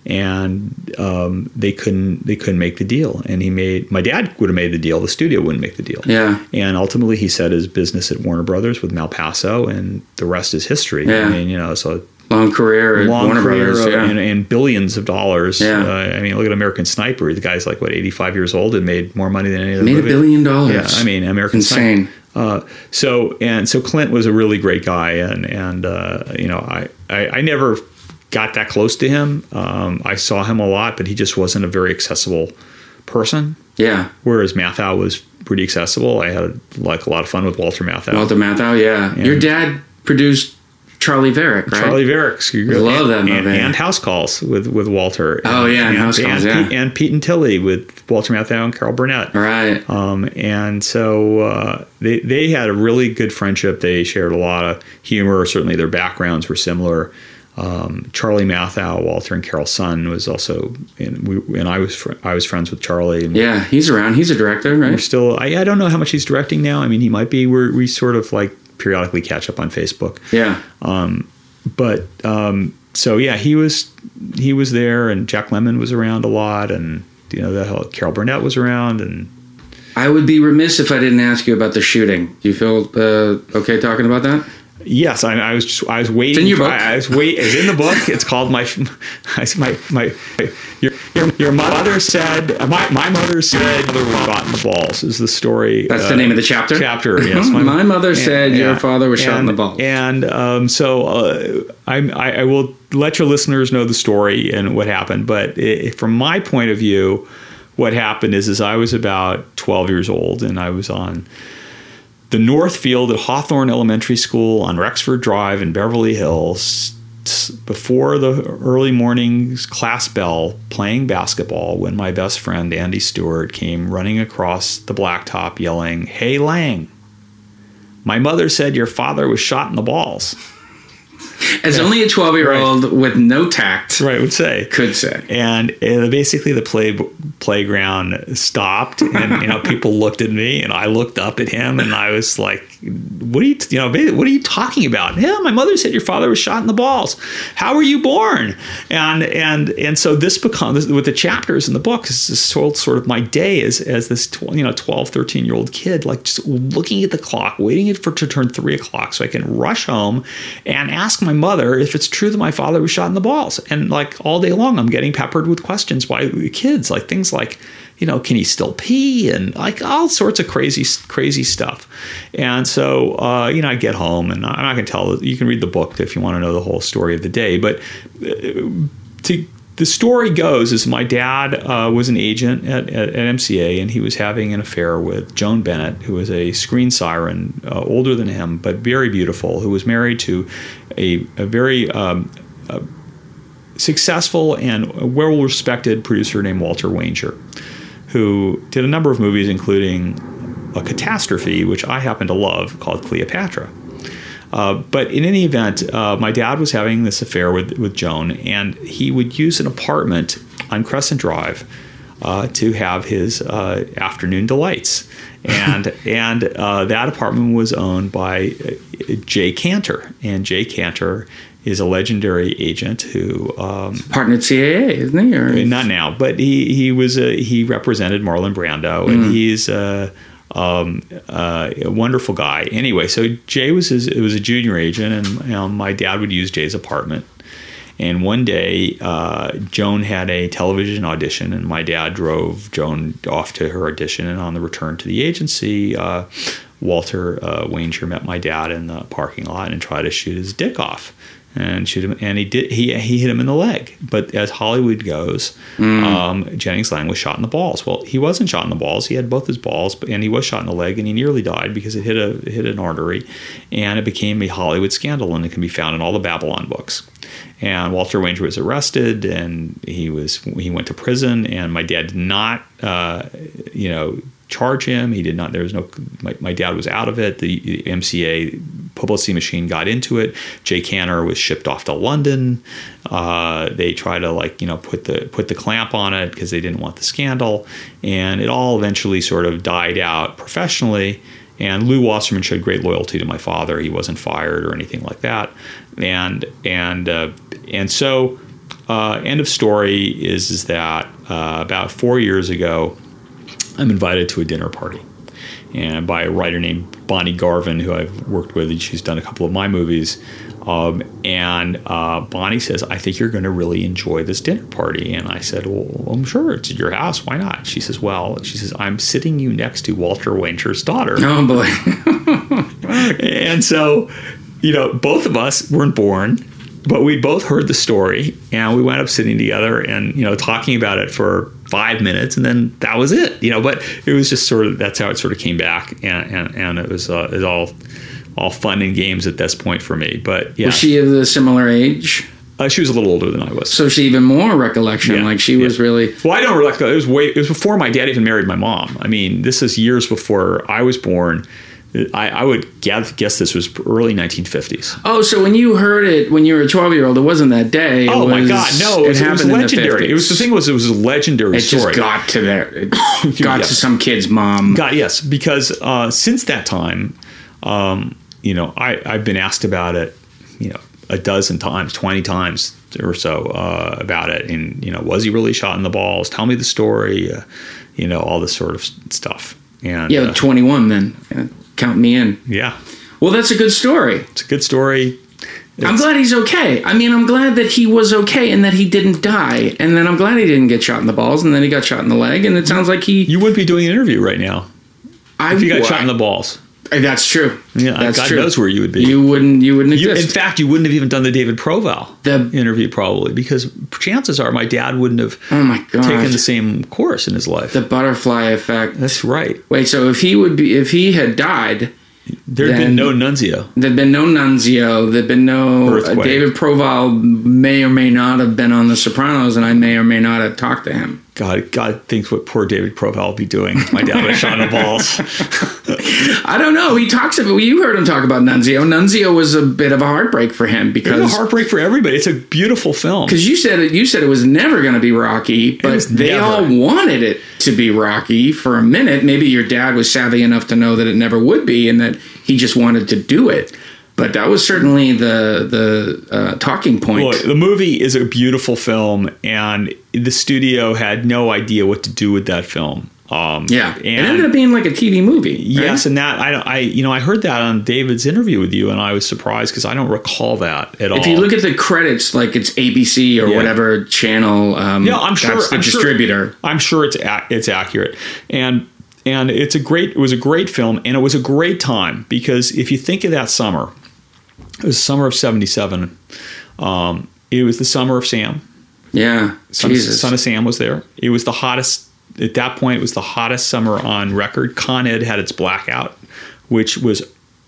And um, they couldn't they couldn't make the deal, and he made my dad would have made the deal. The studio wouldn't make the deal. Yeah. And ultimately, he set his business at Warner Brothers with Malpaso, and the rest is history. Yeah. I mean, you know, so Long career at long Warner career Brothers. of- Yeah. and, and billions of dollars. Yeah. Uh, I mean, look at American Sniper. The guy's like what eighty-five years old and made more money than any other Made a movie. billion dollars. Yeah, I mean, American Insane. Sniper. Uh, so and so, Clint was a really great guy, and and uh, you know, I, I I never got that close to him. Um, I saw him a lot, but he just wasn't a very accessible person. Yeah. Whereas Matthau was pretty accessible. I had like a lot of fun with Walter Matthau. Walter Matthau, yeah. Yeah. Your dad produced Charlie Varick, right? Charlie Varick. I love that movie. And, and House Calls with, with Walter. Oh, yeah, and and House Calls, and yeah. Pete, and Pete and Tilly with Walter Matthau and Carol Burnett. Right. Um, and so uh, they they had a really good friendship. They shared a lot of humor. Certainly their backgrounds were similar. Um, Charlie Matthau, Walter and Carol's son, was also, and we and I was fr- I was friends with Charlie. And Yeah, he's around. He's a director, we're right? still. I, I don't know how much he's directing now. I mean, he might be. We're, we sort of like periodically catch up on Facebook. Yeah. Um, but um, so yeah, he was he was there, and Jack Lemmon was around a lot, and you know, the hell, Carol Burnett was around, and I would be remiss if I didn't ask you about the shooting. Do you feel uh, okay talking about that? yes, I, I was just I was waiting. It's in your for- book. I, I was wait. It's in the book. It's called my I said, my my your your, your mother said my my mother said mother was shot in the balls is the story. That's uh, the name of the chapter? Chapter. Yes, My mother said your father was shot in And- the balls. And um, so uh, I, I I will let your listeners know the story and what happened. But it, from my point of view, what happened is is I was about twelve years old, and I was on the North Field at Hawthorne Elementary School on Rexford Drive in Beverly Hills before the early morning class bell, playing basketball, when my best friend Andy Stewart came running across the blacktop yelling, "Hey Lang, my mother said your father was shot in the balls." As Yeah. only a twelve-year-old with no tact Right, would say. could say. And uh, basically the play playground stopped, and you know, people looked at me, and I looked up at him, and I was like, what are you, you know, what are you talking about? Yeah, my mother said your father was shot in the balls. How were you born? And and and so this becomes, with the chapters in the book, is this sort sort of my day as as this you know twelve, thirteen year old kid, like just looking at the clock, waiting for it to turn three o'clock so I can rush home and ask my mother if it's true that my father was shot in the balls. And like all day long, I'm getting peppered with questions by the kids, like things like, you know, can he still pee? And like all sorts of crazy, crazy stuff. And so, uh, you know, I get home and I'm not going to tell, you can read the book if you want to know the whole story of the day. But to, the story goes is my dad uh, was an agent at, at, at M C A, and he was having an affair with Joan Bennett, who was a screen siren, uh, older than him, but very beautiful, who was married to a, a very um, a successful and well-respected producer named Walter Wanger, who did a number of movies, including a catastrophe, which I happen to love, called Cleopatra. Uh, but in any event, uh, my dad was having this affair with, with Joan, and he would use an apartment on Crescent Drive uh, to have his uh, afternoon delights. And and uh, that apartment was owned by uh, Jay Cantor. And Jay Cantor is a legendary agent who um, partner at C A A, isn't he? Or? Not now, but he he was a, he represented Marlon Brando, and mm. he's a, um, uh, a wonderful guy. Anyway, so Jay was his, it was a junior agent, and you know, my dad would use Jay's apartment. And one day, uh, Joan had a television audition, and my dad drove Joan off to her audition. And on the return to the agency, uh, Walter uh, Wanger met my dad in the parking lot and tried to shoot his dick off. And shoot him, and he did. He he hit him in the leg. But as Hollywood goes, mm. um, Jennings Lang was shot in the balls. Well, he wasn't shot in the balls. He had both his balls, but, and he was shot in the leg, and he nearly died because it hit a it hit an artery, and it became a Hollywood scandal, and it can be found in all the Babylon books. And Walter Wanger was arrested, and he was he went to prison. And my dad did not, uh, you know, charge him. He did not. There was no. My, my dad was out of it. The M C A publicity machine got into it. Jay Cantor was shipped off to London. Uh, they tried to like you know put the put the clamp on it because they didn't want the scandal, and it all eventually sort of died out professionally. And Lew Wasserman showed great loyalty to my father. He wasn't fired or anything like that. And and uh, and so uh, end of story is is that uh, about four years ago, I'm invited to a dinner party, and by a writer named Bonnie Garvin, who I've worked with, and she's done a couple of my movies. Um, and uh, Bonnie says, "I think you're going to really enjoy this dinner party." And I said, "Well, I'm sure it's at your house. Why not?" She says, "Well," she says, "I'm sitting you next to Walter Wanger's daughter." Oh boy! And so, you know, both of us weren't born, but we both heard the story, and we wound up sitting together and you know talking about it for five minutes, and then that was it. You know, but it was just sort of that's how it sort of came back, and and, and it was uh, it was all. all fun and games at this point for me. But yeah. Was she of a similar age? Uh, she was a little older than I was. So she even more recollection. Yeah, like she yeah. was really. Well, I don't recollect. It was way. It was before my dad even married my mom. I mean, this is years before I was born. I, I would guess, guess this was early nineteen fifties. Oh, so when you heard it when you were a twelve year old, it wasn't that day. It oh was, my God, no! It, was, it, it was legendary. It was the thing was it was a legendary it story. It just got to there. It got yes. to some kid's mom. Got yes, because uh, since that time. Um, You know, I, I've been asked about it, you know, a dozen times, twenty times or so uh, about it. And, you know, was he really shot in the balls? Tell me the story, uh, you know, all this sort of stuff. And yeah, uh, twenty-one then. Uh, count me in. Yeah. Well, that's a good story. It's a good story. It's, I'm glad he's okay. I mean, I'm glad that he was okay and that he didn't die. And then I'm glad he didn't get shot in the balls and then he got shot in the leg. And it sounds like he... You wouldn't be doing an interview right now I, if you got well, shot in the balls. That's true. Yeah, that's God true. knows where you would be. You wouldn't. You wouldn't you, exist. in fact, you wouldn't have even done the David Proval the, interview probably because chances are my dad wouldn't have oh my God. taken the same course in his life. The butterfly effect. That's right. Wait, so if he would be, if he had died, there'd been no Nunzio. There'd been no Nunzio. There'd been no uh, David Proval. May or may not have been on The Sopranos, and I may or may not have talked to him. God, God thinks what poor David Proval will be doing. My dad was shot in the balls. I don't know. He talks about. You heard him talk about Nunzio. Nunzio was a bit of a heartbreak for him because it was a heartbreak for everybody. It's a beautiful film. Because you said it. You said it was never going to be Rocky, but they never. all wanted it to be Rocky for a minute. Maybe your dad was savvy enough to know that it never would be, and that he just wanted to do it. But that was certainly the the uh, talking point. Well, the movie is a beautiful film, and the studio had no idea what to do with that film. Um, yeah, and it ended up being like a T V movie. Right? Yes, and that I, I, you know, I heard that on David's interview with you, and I was surprised because I don't recall that at all. If you look at the credits, like it's A B C or yeah. whatever channel, um, yeah, I'm sure that's the I'm distributor. Sure, I'm sure it's it's accurate, and and it's a great. It was a great film, and it was a great time because if you think of that summer. It was the summer of seventy-seven. Um, it was the summer of Sam. Yeah, Son, Jesus. Son of Sam was there. It was the hottest, at that point, it was the hottest summer on record. Con Ed had its blackout, which was,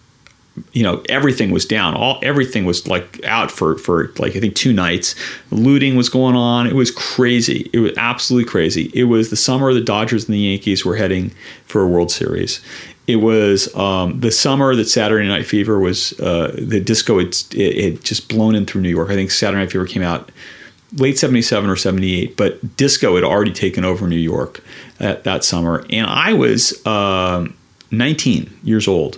you know, everything was down. All Everything was like out for, for like, I think two nights. Looting was going on. It was crazy. It was absolutely crazy. It was the summer the Dodgers and the Yankees were heading for a World Series. It was um, the summer that Saturday Night Fever was, uh, the disco had, it had just blown in through New York. I think Saturday Night Fever came out late seventy-seven or seventy-eight, but disco had already taken over New York at, that summer. And I was uh, nineteen years old,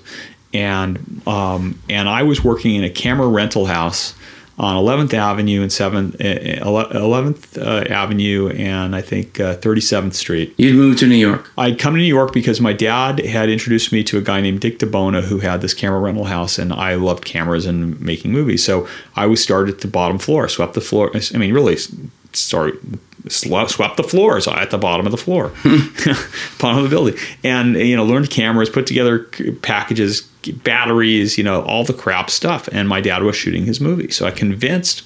and um, and I was working in a camera rental house on eleventh Avenue and seventh, eleventh uh, Avenue and I think uh, thirty-seventh Street. You'd moved to New York. I'd come to New York because my dad had introduced me to a guy named Dick DeBona who had this camera rental house, and I loved cameras and making movies. So I was started at the bottom floor, swept the floor. I mean, really, sorry, swept the floors at the bottom of the floor, bottom of the building, and you know, learned cameras, put together packages, batteries, you know, all the crap stuff. And my dad was shooting his movie, so I convinced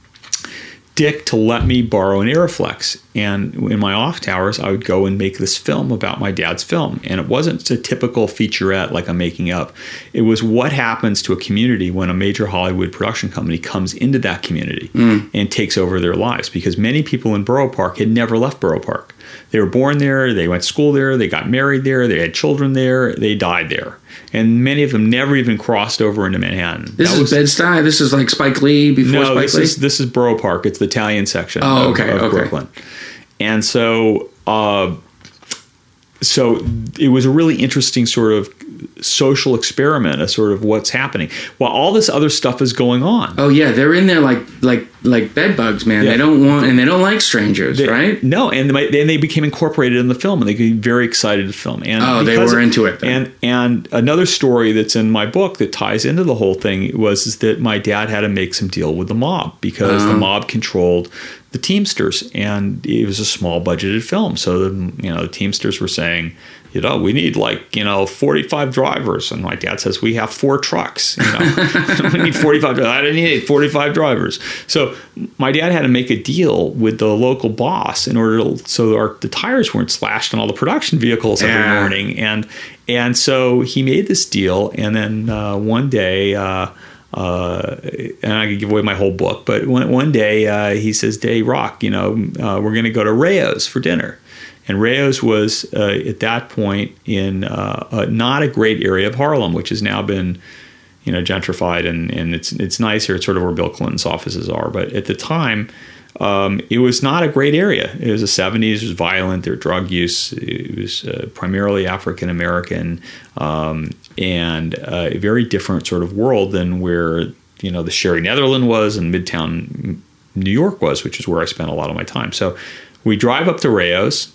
Dick to let me borrow an Arriflex, and in my off hours I would go and make this film about my dad's film. And it wasn't a typical featurette like I'm making up. It was what happens to a community when a major Hollywood production company comes into that community mm. and takes over their lives, because many people in Borough Park had never left Borough Park. They were born there, they went to school there, they got married there, they had children there, they died there. And many of them never even crossed over into Manhattan. This that is was, Bed-Stuy? This is like Spike Lee before no, Spike this Lee? Is, this is Borough Park. It's the Italian section oh, of, okay, of okay. Brooklyn. And so, uh, so it was a really interesting sort of social experiment, a sort of what's happening while all this other stuff is going on. Oh yeah, they're in there like like like bed bugs, man. Yeah. They don't want and they don't like strangers, they, right? No, and they, and they became incorporated in the film, and they became very excited to film. And oh, they were of, into it. Then. And and another story that's in my book that ties into the whole thing was is that my dad had to make some deal with the mob because uh-huh. the mob controlled the Teamsters, and it was a small budgeted film. So the, you know, the Teamsters were saying, you know, we need like, you know, forty-five drivers. And my dad says, we have four trucks. You know, we need forty-five drivers. I didn't need forty-five drivers. So my dad had to make a deal with the local boss in order to, so our, the tires weren't slashed on all the production vehicles every yeah. morning. And, and so he made this deal. And then uh, one day, uh, Uh, and I could give away my whole book, but one, one day uh, he says, "Day Rock, you know, uh, we're going to go to Rayo's for dinner." And Rayo's was uh, at that point in uh, uh, not a great area of Harlem, which has now been, you know, gentrified, and, and it's it's nice here. It's sort of where Bill Clinton's offices are. But at the time, um, it was not a great area. It was the seventies. It was violent. There was drug use. It was uh, primarily African American. Um, and uh, a very different sort of world than where, you know, the Sherry Netherland was and Midtown New York was, which is where I spent a lot of my time. So we drive up to Rayo's,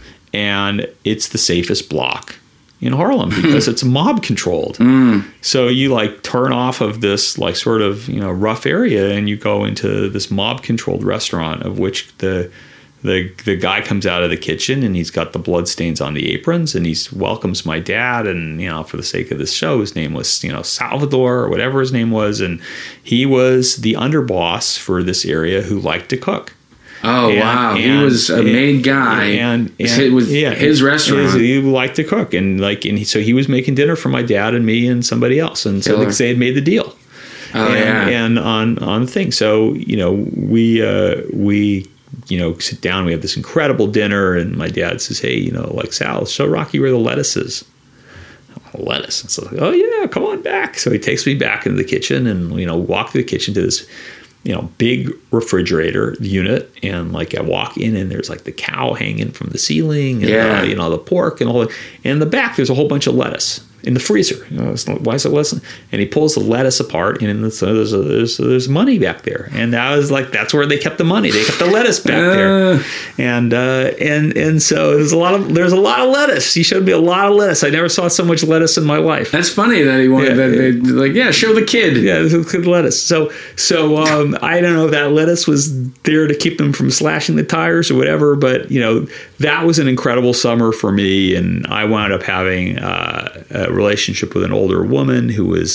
and it's the safest block in Harlem because it's mob controlled. Mm. So you like turn off of this like sort of, you know, rough area, and you go into this mob controlled restaurant of which the The the guy comes out of the kitchen, and he's got the blood stains on the aprons, and he welcomes my dad. And, you know, for the sake of this show, his name was, you know, Salvador or whatever his name was. And he was the underboss for this area who liked to cook. Oh, and, wow. And, he was a and, made guy. And, and it was yeah, his restaurant. He liked to cook. And like, and he, so he was making dinner for my dad and me and somebody else. And so like, they had made the deal. Oh, and, yeah. And on, on the thing. So, you know, we, uh, we, you know, sit down. We have this incredible dinner, and my dad says, "Hey, you know, like Sal, show Rocky where the lettuce is." Lettuce. And so, oh yeah, come on back. So he takes me back into the kitchen, and you know, walk through the kitchen to this, you know, big refrigerator unit, and like I walk in, and there's like the cow hanging from the ceiling, and yeah. uh, you know, the pork and all that. And in the back, there's a whole bunch of lettuce in the freezer. You know, it's not, why is it lettuce? And he pulls the lettuce apart, and in the, so there's, a, there's there's money back there. And I was like, that's where they kept the money. They kept the lettuce back uh. there. And uh, and and so there's a lot of there's a lot of lettuce. He showed me a lot of lettuce. I never saw so much lettuce in my life. That's funny that he wanted yeah, that. They, like, yeah, show the kid. Yeah, the kid lettuce. So so um, I don't know if that lettuce was there to keep them from slashing the tires or whatever, but you know, that was an incredible summer for me, and I wound up having uh, a relationship with an older woman who was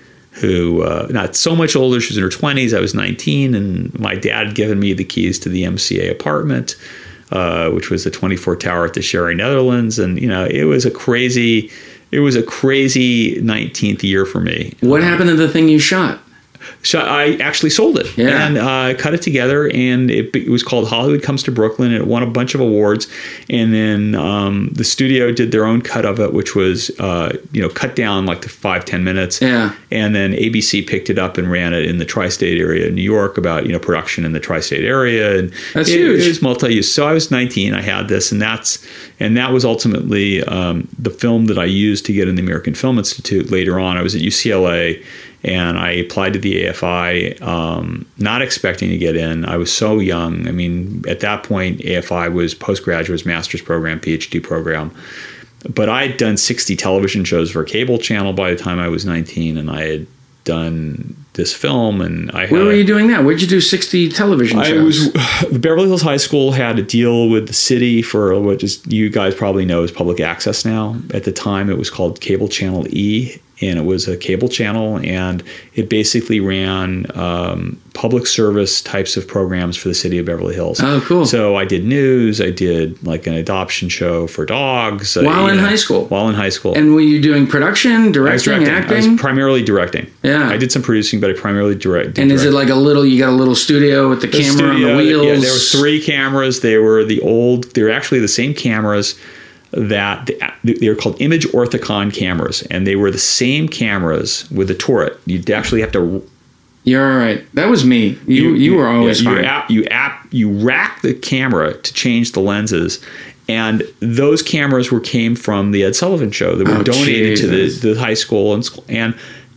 who uh, not so much older. She was in her twenties. I was nineteen, and my dad had given me the keys to the M C A apartment, uh, which was the twenty-four tower at the Sherry Netherlands, and you know, it was a crazy it was a crazy nineteenth year for me. What um, happened to the thing you shot? So I actually sold it, yeah. and I uh, cut it together, and it, it was called Hollywood Comes to Brooklyn, and it won a bunch of awards. And then um, the studio did their own cut of it, which was uh, you know, cut down like to five ten minutes. Yeah. And then A B C picked it up and ran it in the tri-state area of New York, about you know, production in the tri-state area, and that's it, huge. It was multi-use. So I was nineteen. I had this, and that's and that was ultimately um, the film that I used to get in the American Film Institute later on. I was at U C L A. And I applied to the A F I, um, not expecting to get in. I was so young. I mean, at that point, A F I was postgraduate, master's program, P H D program. But I had done sixty television shows for a cable channel by the time I was nineteen, and I had done this film. And I had, where were you doing that? Where'd you do sixty television shows? I was Beverly Hills High School had a deal with the city for what is, you guys probably know is public access now. At the time, it was called Cable Channel E. And it was a cable channel, and it basically ran um, public service types of programs for the city of Beverly Hills. Oh, cool. So I did news. I did like an adoption show for dogs. While I, in know, high school? While in high school. And were you doing production, directing, I was directing. acting? I was primarily directing. Yeah. I did some producing, but I primarily direct, did And is direct. it like a little, you got a little studio with the, the camera studio, on the wheels? Yeah, there were three cameras. They were the old, they were actually the same cameras that they were called Image Orthicon cameras, and they were the same cameras with the turret. You'd actually have to. You're all right. That was me. You you, you were always yeah, fine. You app, you app you rack the camera to change the lenses, and those cameras were came from the Ed Sullivan Show that were oh, donated Jesus. to the, the high school and and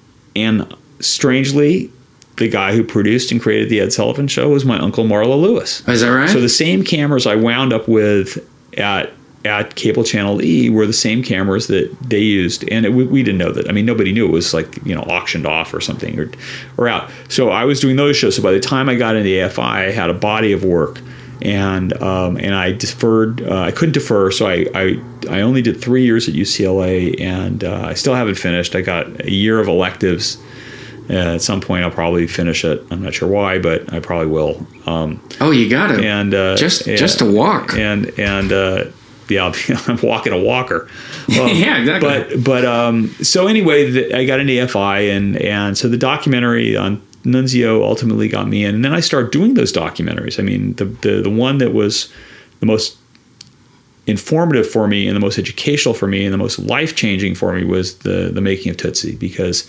and strangely, the guy who produced and created the Ed Sullivan Show was my uncle Marla Lewis. Is that right? So the same cameras I wound up with at. at Cable Channel E were the same cameras that they used. And it, we, we didn't know that. I mean, nobody knew it was like, you know, auctioned off or something or, or out. So I was doing those shows. So by the time I got into A F I, I had a body of work, and um, and I deferred. Uh, I couldn't defer. So I, I, I only did three years at U C L A, and uh, I still haven't finished. I got a year of electives. Uh, at some point, I'll probably finish it. I'm not sure why, but I probably will. Um, oh, you got it. And uh, just yeah, just to walk. And and uh, yeah, I'm walking a walker. Um, yeah, exactly. But but um, so anyway, the, I got an A F I, and and so the documentary on Nunzio ultimately got me in, and then I started doing those documentaries. I mean, the the the one that was the most informative for me and the most educational for me and the most life changing for me was the the making of Tootsie, because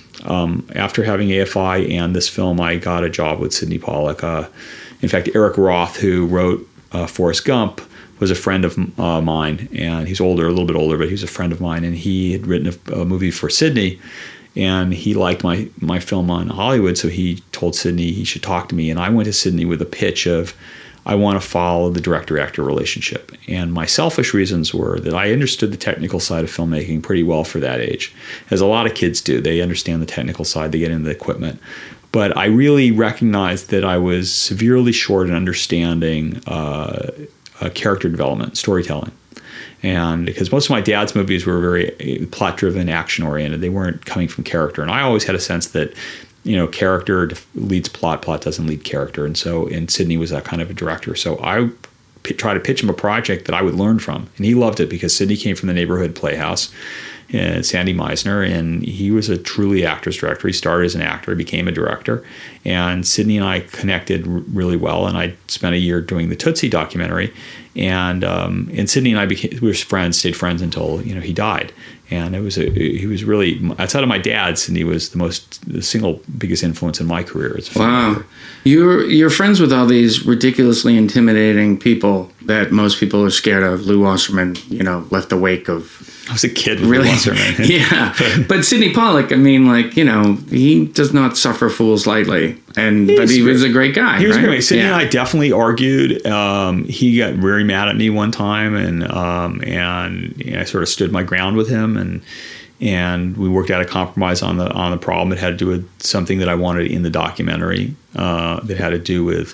um, after having A F I and this film, I got a job with Sidney Pollack. Uh, in fact, Eric Roth, who wrote uh, Forrest Gump, was a friend of uh, mine, and he's older, a little bit older, but he was a friend of mine, and he had written a, a movie for Sidney, and he liked my my film on Hollywood, so he told Sidney he should talk to me, and I went to Sidney with a pitch of, I want to follow the director-actor relationship. And my selfish reasons were that I understood the technical side of filmmaking pretty well for that age, as a lot of kids do. They understand the technical side, they get into the equipment. But I really recognized that I was severely short in understanding uh, uh, character development, storytelling. And because most of my dad's movies were very plot-driven, action-oriented. They weren't coming from character. And I always had a sense that, you know, character leads plot, plot doesn't lead character. And so, and Sidney was that kind of a director. So I p- tried to pitch him a project that I would learn from. And he loved it because Sidney came from the neighborhood playhouse. uh, Sandy Meisner, and he was a truly actor's director. He started as an actor, he became a director, and Sidney and I connected r- really well. And I spent a year doing the Tootsie documentary, and um, and Sidney and I became we were friends, stayed friends until you know he died. And it was a, he was really, outside of my dad, Sidney was the most, the single biggest influence in my career as a Wow. filmmaker. You're, you're friends with all these ridiculously intimidating people that most people are scared of. Lou Wasserman, you know, left the wake of... I was a kid with Really? Lou Wasserman. Yeah. But Sidney Pollack, I mean, like, you know, he does not suffer fools lightly. And He But was he great. was a great guy, He was right? great. Sidney Yeah. and I definitely argued. Um, he got very mad at me one time, and um, and you know, I sort of stood my ground with him, and and we worked out a compromise on the on the problem. It had to do with something that I wanted in the documentary. Uh, that had to do with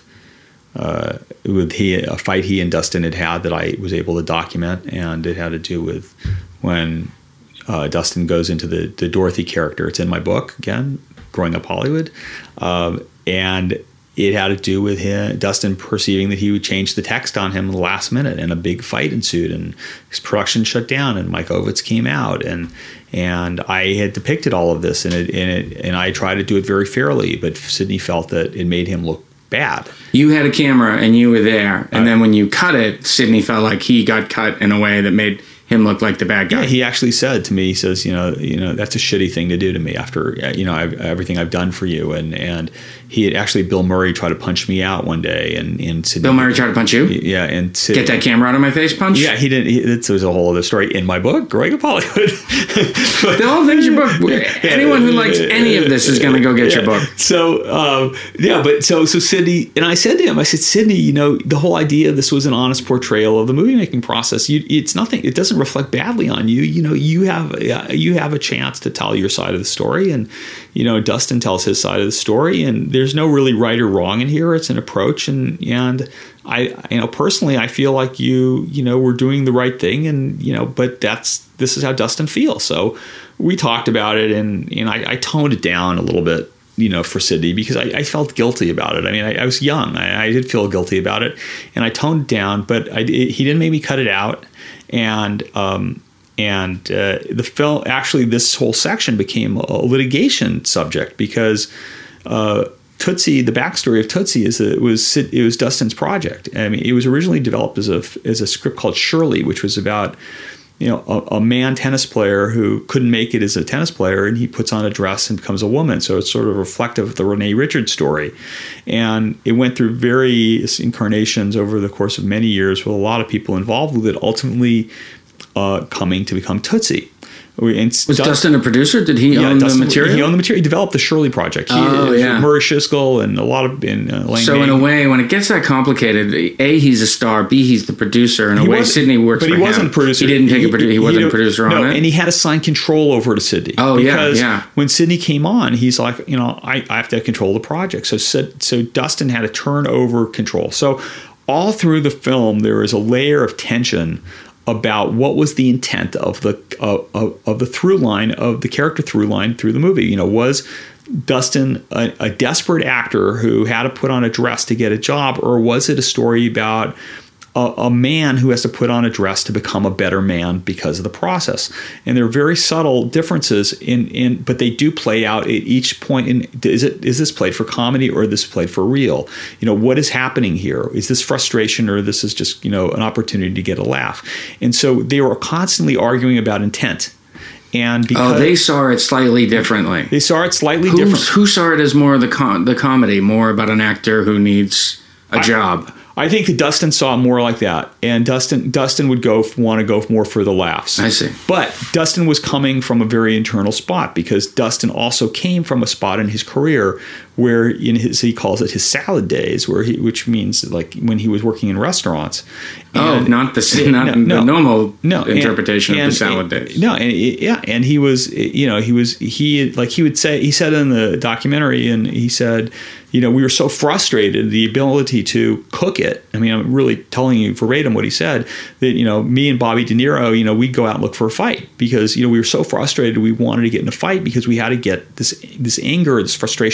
uh, with he a fight he and Dustin had had that I was able to document, and it had to do with when uh, Dustin goes into the the Dorothy character. It's in my book again, Growing Up Hollywood, um, and it had to do with him, Dustin perceiving that he would change the text on him in the last minute, and a big fight ensued, and his production shut down, and Mike Ovitz came out, and and I had depicted all of this, and it, and it, and I tried to do it very fairly, but Sidney felt that it made him look bad. You had a camera and you were there. And then when you cut it, Sidney felt like he got cut in a way that made him look like the bad guy. Yeah, he actually said to me, he says, you know, you know, that's a shitty thing to do to me after, you know, I've, everything I've done for you. And, and he had actually, Bill Murray tried to punch me out one day, and, and Sidney, Bill Murray tried to punch you? Yeah. And Sid, Get that camera out of my face punch? Yeah, he didn't. He, it's, there's a whole other story in my book, Growing Up Hollywood. But, The whole thing's your book. Anyone who likes any of this is going to go get yeah. your book. So, um, yeah, but so, so Sidney, and I said to him, I said, Sidney, you know, the whole idea of this was an honest portrayal of the movie making process. You, it's nothing, it doesn't reflect badly on you. You know, you have, uh, you have a chance to tell your side of the story, and, you know, Dustin tells his side of the story, and there's no really right or wrong in here. It's an approach. And, and I, you know, personally, I feel like you, you know, we're doing the right thing, and, you know, but that's, this is how Dustin feels. So we talked about it, and, and I, I toned it down a little bit, you know, for Sidney, because I, I felt guilty about it. I mean, I, I was young. I, I did feel guilty about it, and I toned it down, but I, it, he didn't make me cut it out. And, um, and uh, the film, actually, this whole section became a litigation subject, because uh, Tootsie, the backstory of Tootsie is that it was it was Dustin's project. I mean, it was originally developed as a as a script called Shirley, which was about, you know, a, a man tennis player who couldn't make it as a tennis player, and he puts on a dress and becomes a woman. So it's sort of reflective of the Renee Richards story. And it went through various incarnations over the course of many years with a lot of people involved with it, ultimately uh, coming to become Tootsie. And Was Dustin, Dustin a producer? Did he yeah, own Dustin, the material? He owned the material. He developed the Shirley Project. He, Oh, yeah. Murray Shiskel and a lot of in uh, Lang So May. in a way, when it gets that complicated, A, he's a star, B, he's the producer. In a He way, wasn't- Sidney works but for he him. wasn't a producer. He didn't take a produ- He wasn't a don't- producer no, on it. and he had to sign control over to Sidney. Oh, yeah, because yeah. when Sidney came on, he's like, you know, I, I have to control the project. So Sid, so Dustin had to turn over control. So all through the film, there is a layer of tension about what was the intent of the of, of, of the through line of the character through line through the movie. You know, was Dustin a, a desperate actor who had to put on a dress to get a job, or was it a story about a, a man who has to put on a dress to become a better man because of the process? And there are very subtle differences in, in but they do play out at each point. In is it is this played for comedy, or is this played for real? You know, what is happening here? Is this frustration, or this is just, you know, an opportunity to get a laugh? And so they were constantly arguing about intent. And because Oh, they saw it slightly differently. they saw it slightly Who, different. who saw it as more of the com- the comedy, more about an actor who needs a I- job? I think that Dustin saw more like that, and Dustin Dustin would go want to go more for the laughs. I see. But Dustin was coming from a very internal spot, because Dustin also came from a spot in his career where, in his, he calls it his salad days, where he, which means like when he was working in restaurants. Oh, And- not the not no, the no, normal no, and- interpretation and- of the salad and- days. No, and yeah, and he was, you know, he was he like he would say he said in the documentary, and he said, you know, we were so frustrated, the ability to cook it. I mean, I'm really telling you verbatim what he said, that, you know, me and Bobby De Niro, you know, we'd go out and look for a fight, because, you know, we were so frustrated. We wanted to get in a fight because we had to get this this anger, this frustration out of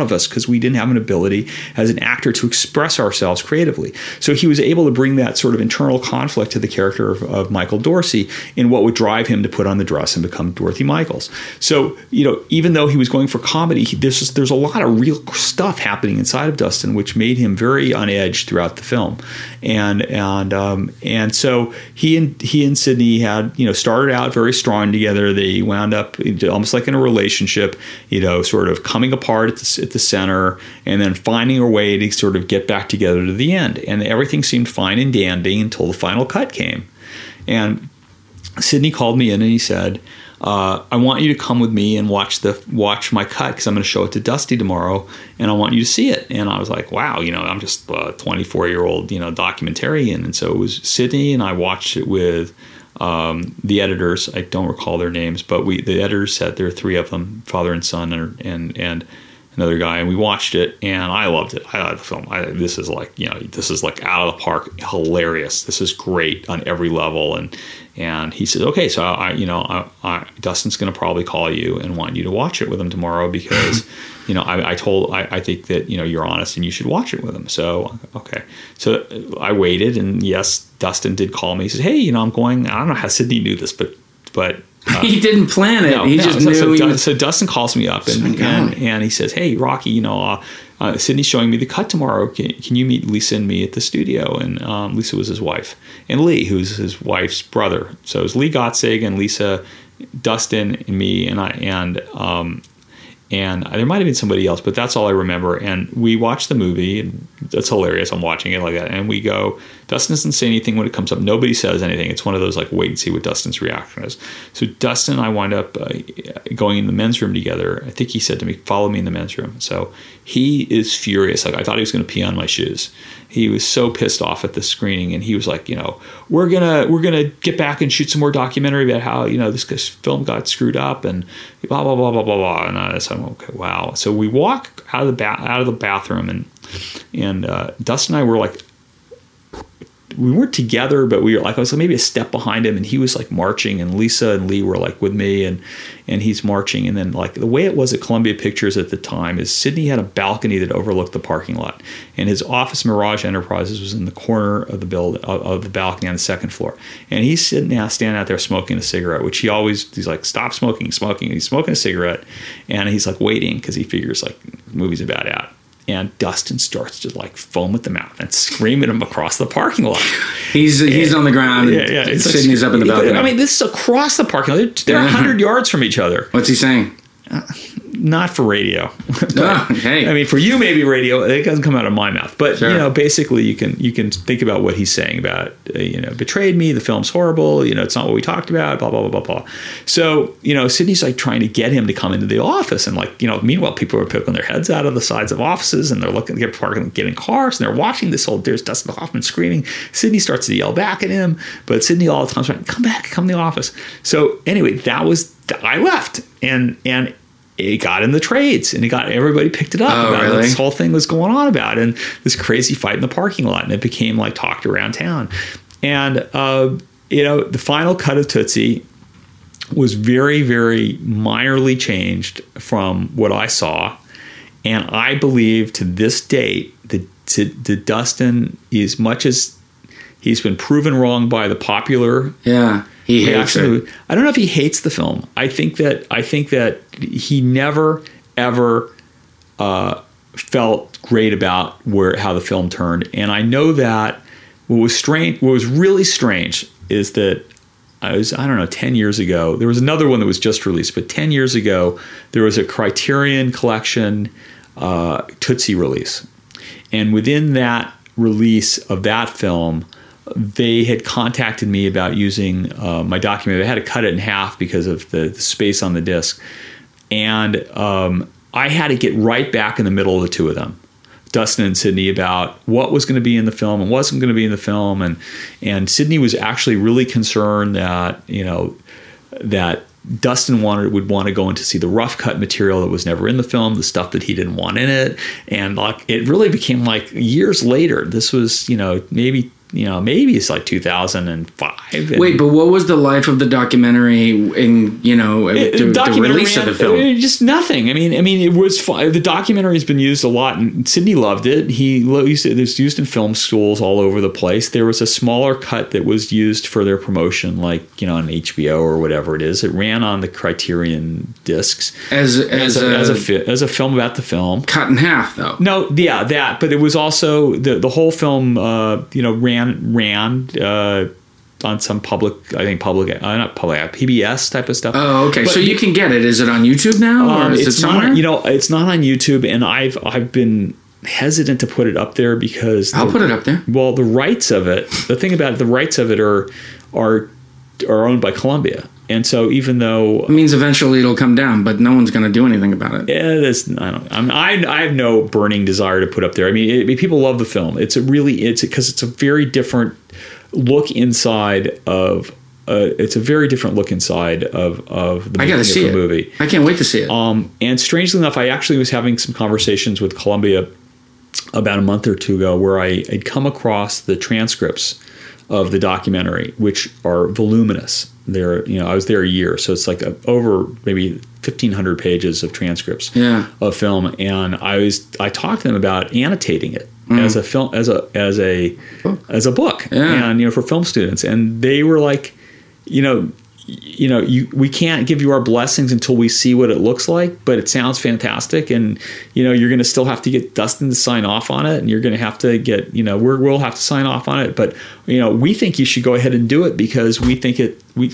of us because we didn't have an ability as an actor to express ourselves creatively. So he was able to bring that sort of internal conflict to the character of, of Michael Dorsey in what would drive him to put on the dress and become Dorothy Michaels. So, you know, even though he was going for comedy, he, there's, there's a lot of real stuff happening inside of Dustin, which made him very on edge throughout the film. And and um, and so he and he and Sidney had, you know, started out very strong together. They wound up almost like in a relationship, you know, sort of coming apart at the, at the center and then finding a way to sort of get back together to the end. And everything seemed fine and dandy until the final cut came. And Sidney called me in and he said, Uh, I want you to come with me and watch the watch my cut because I'm going to show it to Dusty tomorrow, and I want you to see it. And I was like, wow, you know, I'm just a twenty-four year old, you know, documentarian. And so it was Sidney and I watched it with um, the editors. I don't recall their names, but we the editors said there were three of them, father and son, and and, and another guy, and we watched it, and I loved it. I loved the film. I, this is like, you know, this is like out of the park, hilarious. This is great on every level. And and he said, okay, so I, you know, I, I, Dustin's going to probably call you and want you to watch it with him tomorrow because, you know, I, I told, I, I think that, you know, you're honest and you should watch it with him. So, okay. So I waited, and yes, Dustin did call me. He said, hey, you know, I'm going, I don't know how Sidney knew this, but, but, Uh, he didn't plan it. No, he no. just so, knew. So, he Dustin, was... so Dustin calls me up and, and and he says, "Hey, Rocky, you know, uh, uh, Sidney's showing me the cut tomorrow. Can, can you meet Lisa and me at the studio?" And um, Lisa was his wife, and Lee, who's his wife's brother. So it was Lee Gottsig and Lisa, Dustin, and me, and I, and um, and there might have been somebody else, but that's all I remember. And we watched the movie. And that's hilarious. I'm watching it like that, and we go. Dustin doesn't say anything when it comes up. Nobody says anything. It's one of those like wait and see what Dustin's reaction is. So Dustin and I wind up uh, going in the men's room together. I think he said to me, "Follow me in the men's room." So he is furious. Like I thought he was going to pee on my shoes. He was so pissed off at the screening, and he was like, you know, we're gonna we're gonna get back and shoot some more documentary about how, you know, this film got screwed up and blah blah blah blah blah blah. And I said, okay, wow. So we walk out of the ba- out of the bathroom, and and uh, Dustin and I were like. We weren't together, but we were like, I was like maybe a step behind him, and he was like marching, and Lisa and Lee were like with me, and and he's marching. And then like the way it was at Columbia Pictures at the time is Sidney had a balcony that overlooked the parking lot, and his office, Mirage Enterprises, was in the corner of the build of, of the balcony on the second floor. And he's sitting out, standing out there smoking a cigarette, which he always, he's like, stop smoking, smoking. And he's smoking a cigarette, and he's like waiting because he figures like the movie's about out. And Dustin starts to like foam at the mouth and scream at him across the parking lot. He's and, he's on the ground. Yeah, yeah. And Sidney's up in the balcony. I mean, this is across the parking lot. They're, they're one hundred yards from each other. What's he saying? Uh, not for radio. But, oh, okay. I mean, for you, maybe radio. It doesn't come out of my mouth. But, sure. you know, basically you can you can think about what he's saying about, uh, you know, betrayed me. The film's horrible. You know, it's not what we talked about, blah, blah, blah, blah, blah. So, you know, Sidney's like trying to get him to come into the office. And like, you know, meanwhile, people are poking their heads out of the sides of offices, and they're looking to get parking, get in cars, and they're watching this whole, there's Dustin Hoffman screaming. Sidney starts to yell back at him, but Sidney all the time is like, come back, come to the office. So anyway, that was, I left. And, and, it got in the trades, and it got everybody picked it up oh, about really? what this whole thing was going on about, and this crazy fight in the parking lot, and it became like talked around town. And uh, you know, the final cut of Tootsie was very, very minorly changed from what I saw, and I believe to this date that the Dustin, as much as he's been proven wrong by the popular yeah. He hates it. I don't know if he hates the film. I think that I think that he never ever uh, felt great about where how the film turned. And I know that what was strange, what was really strange, is that I was I don't know ten years ago. There was another one that was just released, but ten years ago there was a Criterion Collection uh, Tootsie release, and within that release of that film, they had contacted me about using uh, my documentary. I had to cut it in half because of the, the space on the disc. And um, I had to get right back in the middle of the two of them, Dustin and Sidney, about what was going to be in the film and wasn't going to be in the film. And and Sidney was actually really concerned that, you know, that Dustin wanted would want to go in to see the rough cut material that was never in the film, the stuff that he didn't want in it. And like it really became like years later. This was, you know, maybe you know, maybe it's like two thousand five. Wait, but what was the life of the documentary in, you know, it, the, the release ran, of the film? It, just nothing. I mean, I mean, it was fun. The documentary has been used a lot, and Sidney loved it. He used it. It was used in film schools all over the place. There was a smaller cut that was used for their promotion, like, you know, on H B O or whatever it is. It ran on the Criterion discs as as, as a, a, as a fi- as a film about the film. Cut in half, though. No, yeah, that. But it was also the the whole film. Uh, you know, ran ran. Uh, on some public, I think public, uh, not public, P B S type of stuff. Oh, okay. But so you can get it. Is it on YouTube now, um, or is it's it somewhere? Not, you know, it's not on YouTube, and I've I've been hesitant to put it up there because I'll the, put it up there. Well, the rights of it, the thing about it, the rights of it are are are owned by Columbia, and so even though it means eventually it'll come down, but no one's going to do anything about it. Yeah, that's, I don't. I'm, I I have no burning desire to put up there. I mean, it, I mean people love the film. It's a really it's because it's a very different look inside of uh, it's a very different look inside of of the, I gotta see the it. movie. I can't wait to see it. Um, and strangely enough, I actually was having some conversations with Columbia about a month or two ago, where I had come across the transcripts of the documentary, which are voluminous. They're you know I was there a year, so it's like a, over maybe fifteen hundred pages of transcripts yeah. of film, and I was I talked to them about annotating it. Mm. As a film, as a as a book. as a book, yeah. and you know, for film students, and they were like, you know, you know, you we can't give you our blessings until we see what it looks like, but it sounds fantastic, and you know, you're going to still have to get Dustin to sign off on it, and you're going to have to get, you know, we're, we'll have to sign off on it, but you know, we think you should go ahead and do it because we think it we.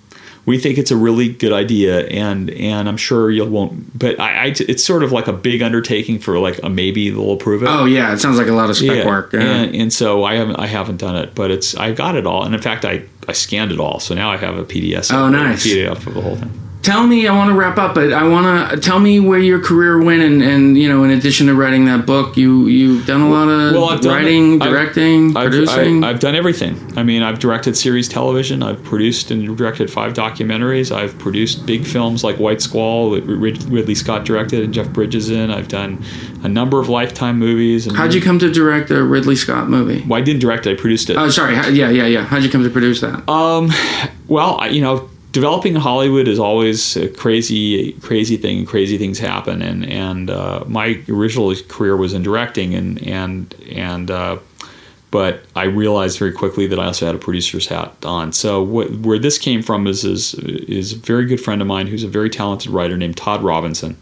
We think it's a really good idea, and and I'm sure you won't. But I, I, it's sort of like a big undertaking for like a maybe they'll approve it. Oh yeah, it sounds like a lot of spec yeah. work. Yeah. And, and so I haven't I haven't done it, but it's I got it all, and in fact I, I scanned it all, so now I have a P D F. Oh, nice. P D F of the whole thing. Tell me, I want to wrap up, but I want to tell me where your career went, and, and you know, in addition to writing that book, you you've done a lot of well, writing, done, directing, I've, producing. I've, I've done everything. I mean, I've directed series television. I've produced and directed five documentaries. I've produced big films like White Squall that Ridley Scott directed and Jeff Bridges in. I've done a number of Lifetime movies. And How'd you come to direct a Ridley Scott movie? Well, I didn't direct it. I produced it. Oh, sorry. How, yeah, yeah, yeah. How'd you come to produce that? Um, well, I, you know. Developing in Hollywood is always a crazy, crazy thing. Crazy things happen, and and uh, my original career was in directing, and and and uh, but I realized very quickly that I also had a producer's hat on. So what, where this came from is is is a very good friend of mine who's a very talented writer named Todd Robinson.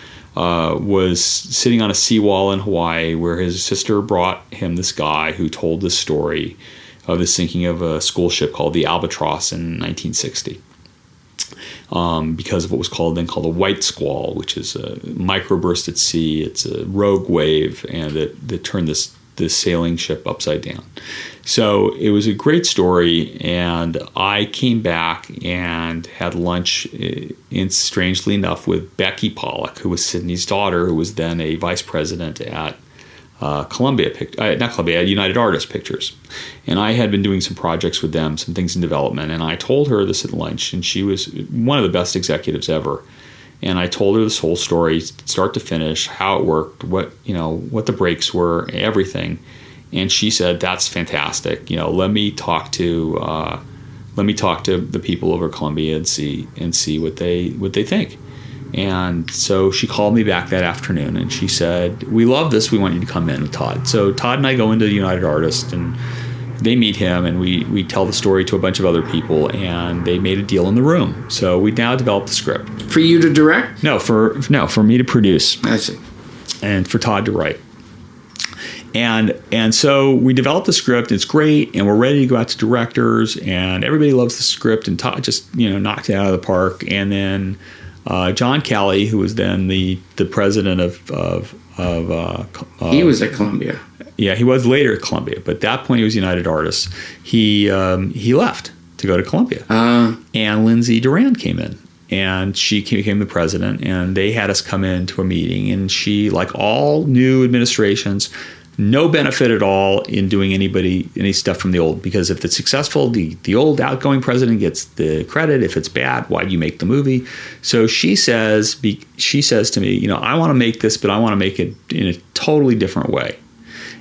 Uh, was sitting on a seawall in Hawaii where his sister brought him this guy who told this story of the sinking of a school ship called the Albatross in nineteen sixty. Um, because of what was called then called a white squall, which is a microburst at sea. It's a rogue wave, and that, that turned this this sailing ship upside down. So it was a great story, and I came back and had lunch, in, strangely enough, with Becky Pollock, who was Sidney's daughter, who was then a vice president at Uh, Columbia, uh, not Columbia, United Artists Pictures. And I had been doing some projects with them, some things in development. And I told her this at lunch, and she was one of the best executives ever. And I told her this whole story, start to finish, how it worked, what, you know, what the breaks were, everything. And she said, "That's fantastic. You know, let me talk to, uh, let me talk to the people over Columbia and see and see what they what they think." And so she called me back that afternoon, and she said, "We love this. We want you to come in with Todd." So Todd and I go into United Artists, and they meet him, and we, we tell the story to a bunch of other people, and they made a deal in the room. So we now developed the script. For you to direct? No, for no, for me to produce. I see. And for Todd to write. And and so we developed the script. It's great, and we're ready to go out to directors, and everybody loves the script, and Todd just, you know, knocked it out of the park. And then Uh, John Calley, who was then the, the president of of, of uh, uh, he was at Columbia. Yeah, he was later at Columbia, but at that point he was United Artists. He um, he left to go to Columbia, uh, and Lindsay Duran came in, and she became the president. And they had us come into a meeting, and she, like all new administrations, no benefit at all in doing anybody any stuff from the old, because if it's successful, the the old outgoing president gets the credit. If it's bad, why do you make the movie? So she says she says to me, you know, I want to make this, but I want to make it in a totally different way.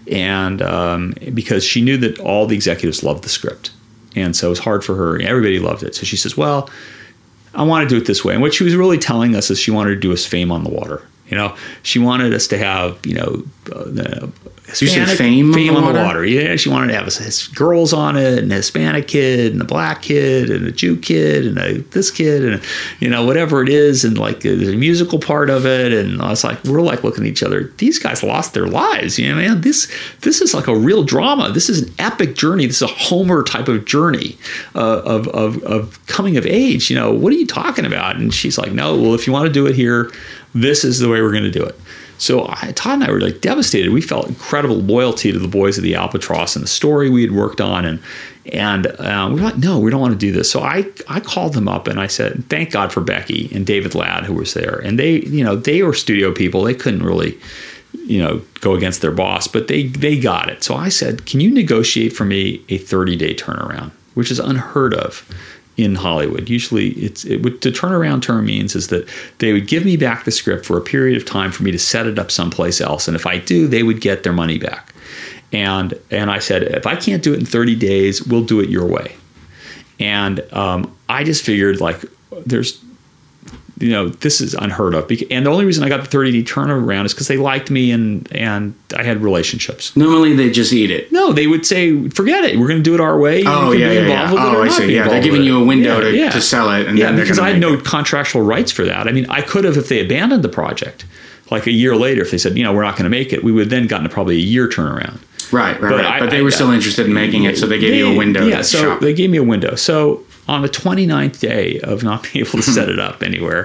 and um, because she knew that all the executives loved the script, and so it was hard for her. Everybody loved it, so she says, "Well, I want to do it this way." And what she was really telling us is she wanted to do us Fame on the Water. You know, she wanted us to have, you know, uh, Hispanic, you said Fame, fame on, the, on the water? water. Yeah, she wanted to have his girls on it, and a Hispanic kid, and a black kid, and a Jew kid, and a, this kid, and a, you know, whatever it is, and like there's a musical part of it. And I was like, we're like looking at each other. These guys lost their lives. You know, man, this this is like a real drama. This is an epic journey. This is a Homer type of journey uh, of of of coming of age. You know, what are you talking about? And she's like, no. Well, if you want to do it here, this is the way we're going to do it. So I, Todd and I were like devastated. We felt incredible loyalty to the Boys of the Albatross and the story we had worked on. And and um, we were like, no, we don't want to do this. So I, I called them up and I said, thank God for Becky and David Ladd, who was there. And they, you know, they were studio people. They couldn't really, you know, go against their boss, but they, they got it. So I said, can you negotiate for me a thirty-day turnaround, which is unheard of in Hollywood. Usually it's it would, the turnaround term means is that they would give me back the script for a period of time for me to set it up someplace else. And if I do, they would get their money back. And and I said, if I can't do it in thirty days, we'll do it your way. And um, I just figured like there's, you know, this is unheard of. And the only reason I got the thirty-day turnaround is because they liked me and and I had relationships. Normally they just eat it. No, they would say, forget it. We're going to do it our way. Oh, yeah, yeah, yeah. Oh, I see. Yeah, they're giving you a window to, yeah. to sell it. And yeah, then because I had no it. contractual rights for that. I mean, I could have if they abandoned the project. Like a year later, if they said, you know, we're not going to make it, we would then gotten to probably a year turnaround. Right, right, but right. I, but they I, were still interested in making it, so they gave they, you a window yeah, to so shop. They gave me a window. So on the twenty-ninth day of not being able to set it up anywhere,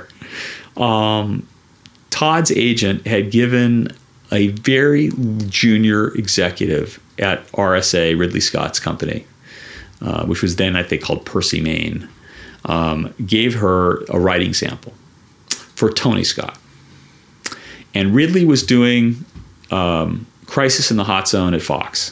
um, Todd's agent had given a very junior executive at R S A, Ridley Scott's company, uh, which was then I think called Percy Main, um, gave her a writing sample for Tony Scott. And Ridley was doing um, Crisis in the Hot Zone at Fox.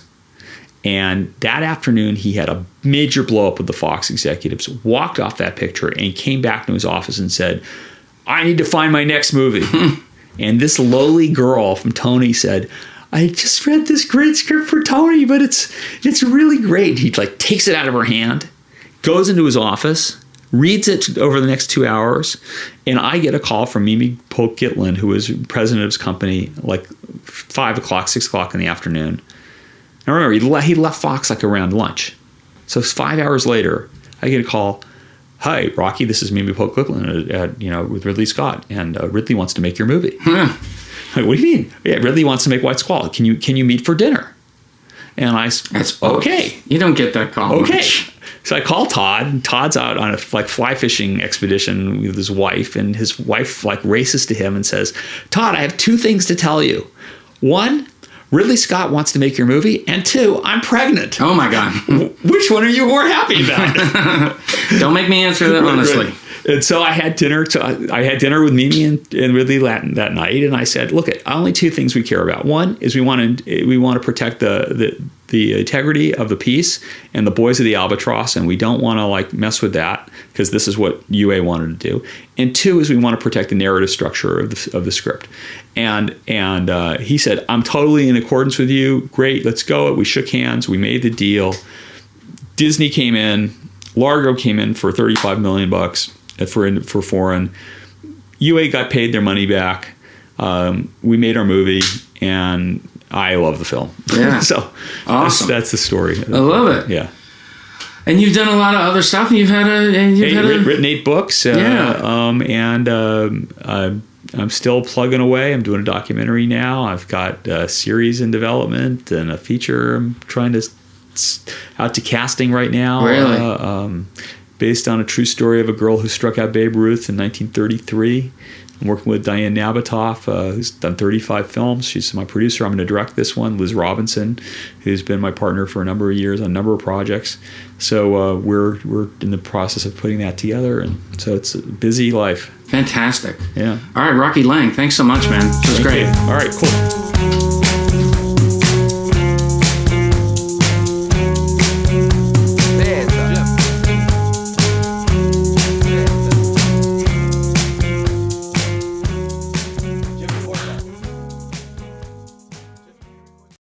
And that afternoon, he had a major blow up with the Fox executives, walked off that picture, and came back to his office and said, I need to find my next movie. And this lowly girl from Tony said, I just read this great script for Tony, but it's it's really great. He like takes it out of her hand, goes into his office, reads it over the next two hours, and I get a call from Mimi Polk Gitlin, who was president of his company, like five o'clock, six o'clock in the afternoon. I remember he left, he left Fox like around lunch. So five hours later, I get a call. Hi, Rocky, this is Mimi Polk Gitlin, at, at, you know, with Ridley Scott, and uh, Ridley wants to make your movie. Like, what do you mean? Yeah, Ridley wants to make White Squall. Can you can you meet for dinner? And I That's okay. You don't get that call. Okay. Much. So I call Todd. Todd's out on a like fly fishing expedition with his wife, and his wife like races to him and says, Todd, I have two things to tell you. One, Ridley Scott wants to make your movie, and two, I'm pregnant. Oh my God. Which one are you more happy about? Don't make me answer that honestly. And so I had dinner. To, I had dinner with Mimi and, and Ridley Latin that night, and I said, "Look, at only two things we care about. One is we want to we want to protect the, the the integrity of the piece and the Boys of the Albatross, and we don't want to like mess with that because this is what U A wanted to do. And two is we want to protect the narrative structure of the of the script." And and uh, he said, "I'm totally in accordance with you. Great, let's go." We shook hands. We made the deal. Disney came in. Largo came in for thirty-five million bucks. For for foreign, U A got paid their money back. Um, we made our movie, and I love the film. Yeah, so awesome. That's, that's the story. I love it. Yeah, and you've done a lot of other stuff. And you've had a and you've eight, had a, written eight books. Uh, yeah, um, and uh, uh, I'm still plugging away. I'm doing a documentary now. I've got a series in development and a feature. I'm trying to out to casting right now. Really. Uh, um, based on a true story of a girl who struck out Babe Ruth in nineteen thirty-three. I'm working with Diane Nabatoff, uh, who's done thirty-five films. She's my producer. I'm going to direct this one. Liz Robinson, who's been my partner for a number of years on a number of projects. So uh, we're we're in the process of putting that together, and so it's a busy life. Fantastic. Yeah. All right, Rocky Lang, thanks so much, man. It was Thank great. you. All right, cool.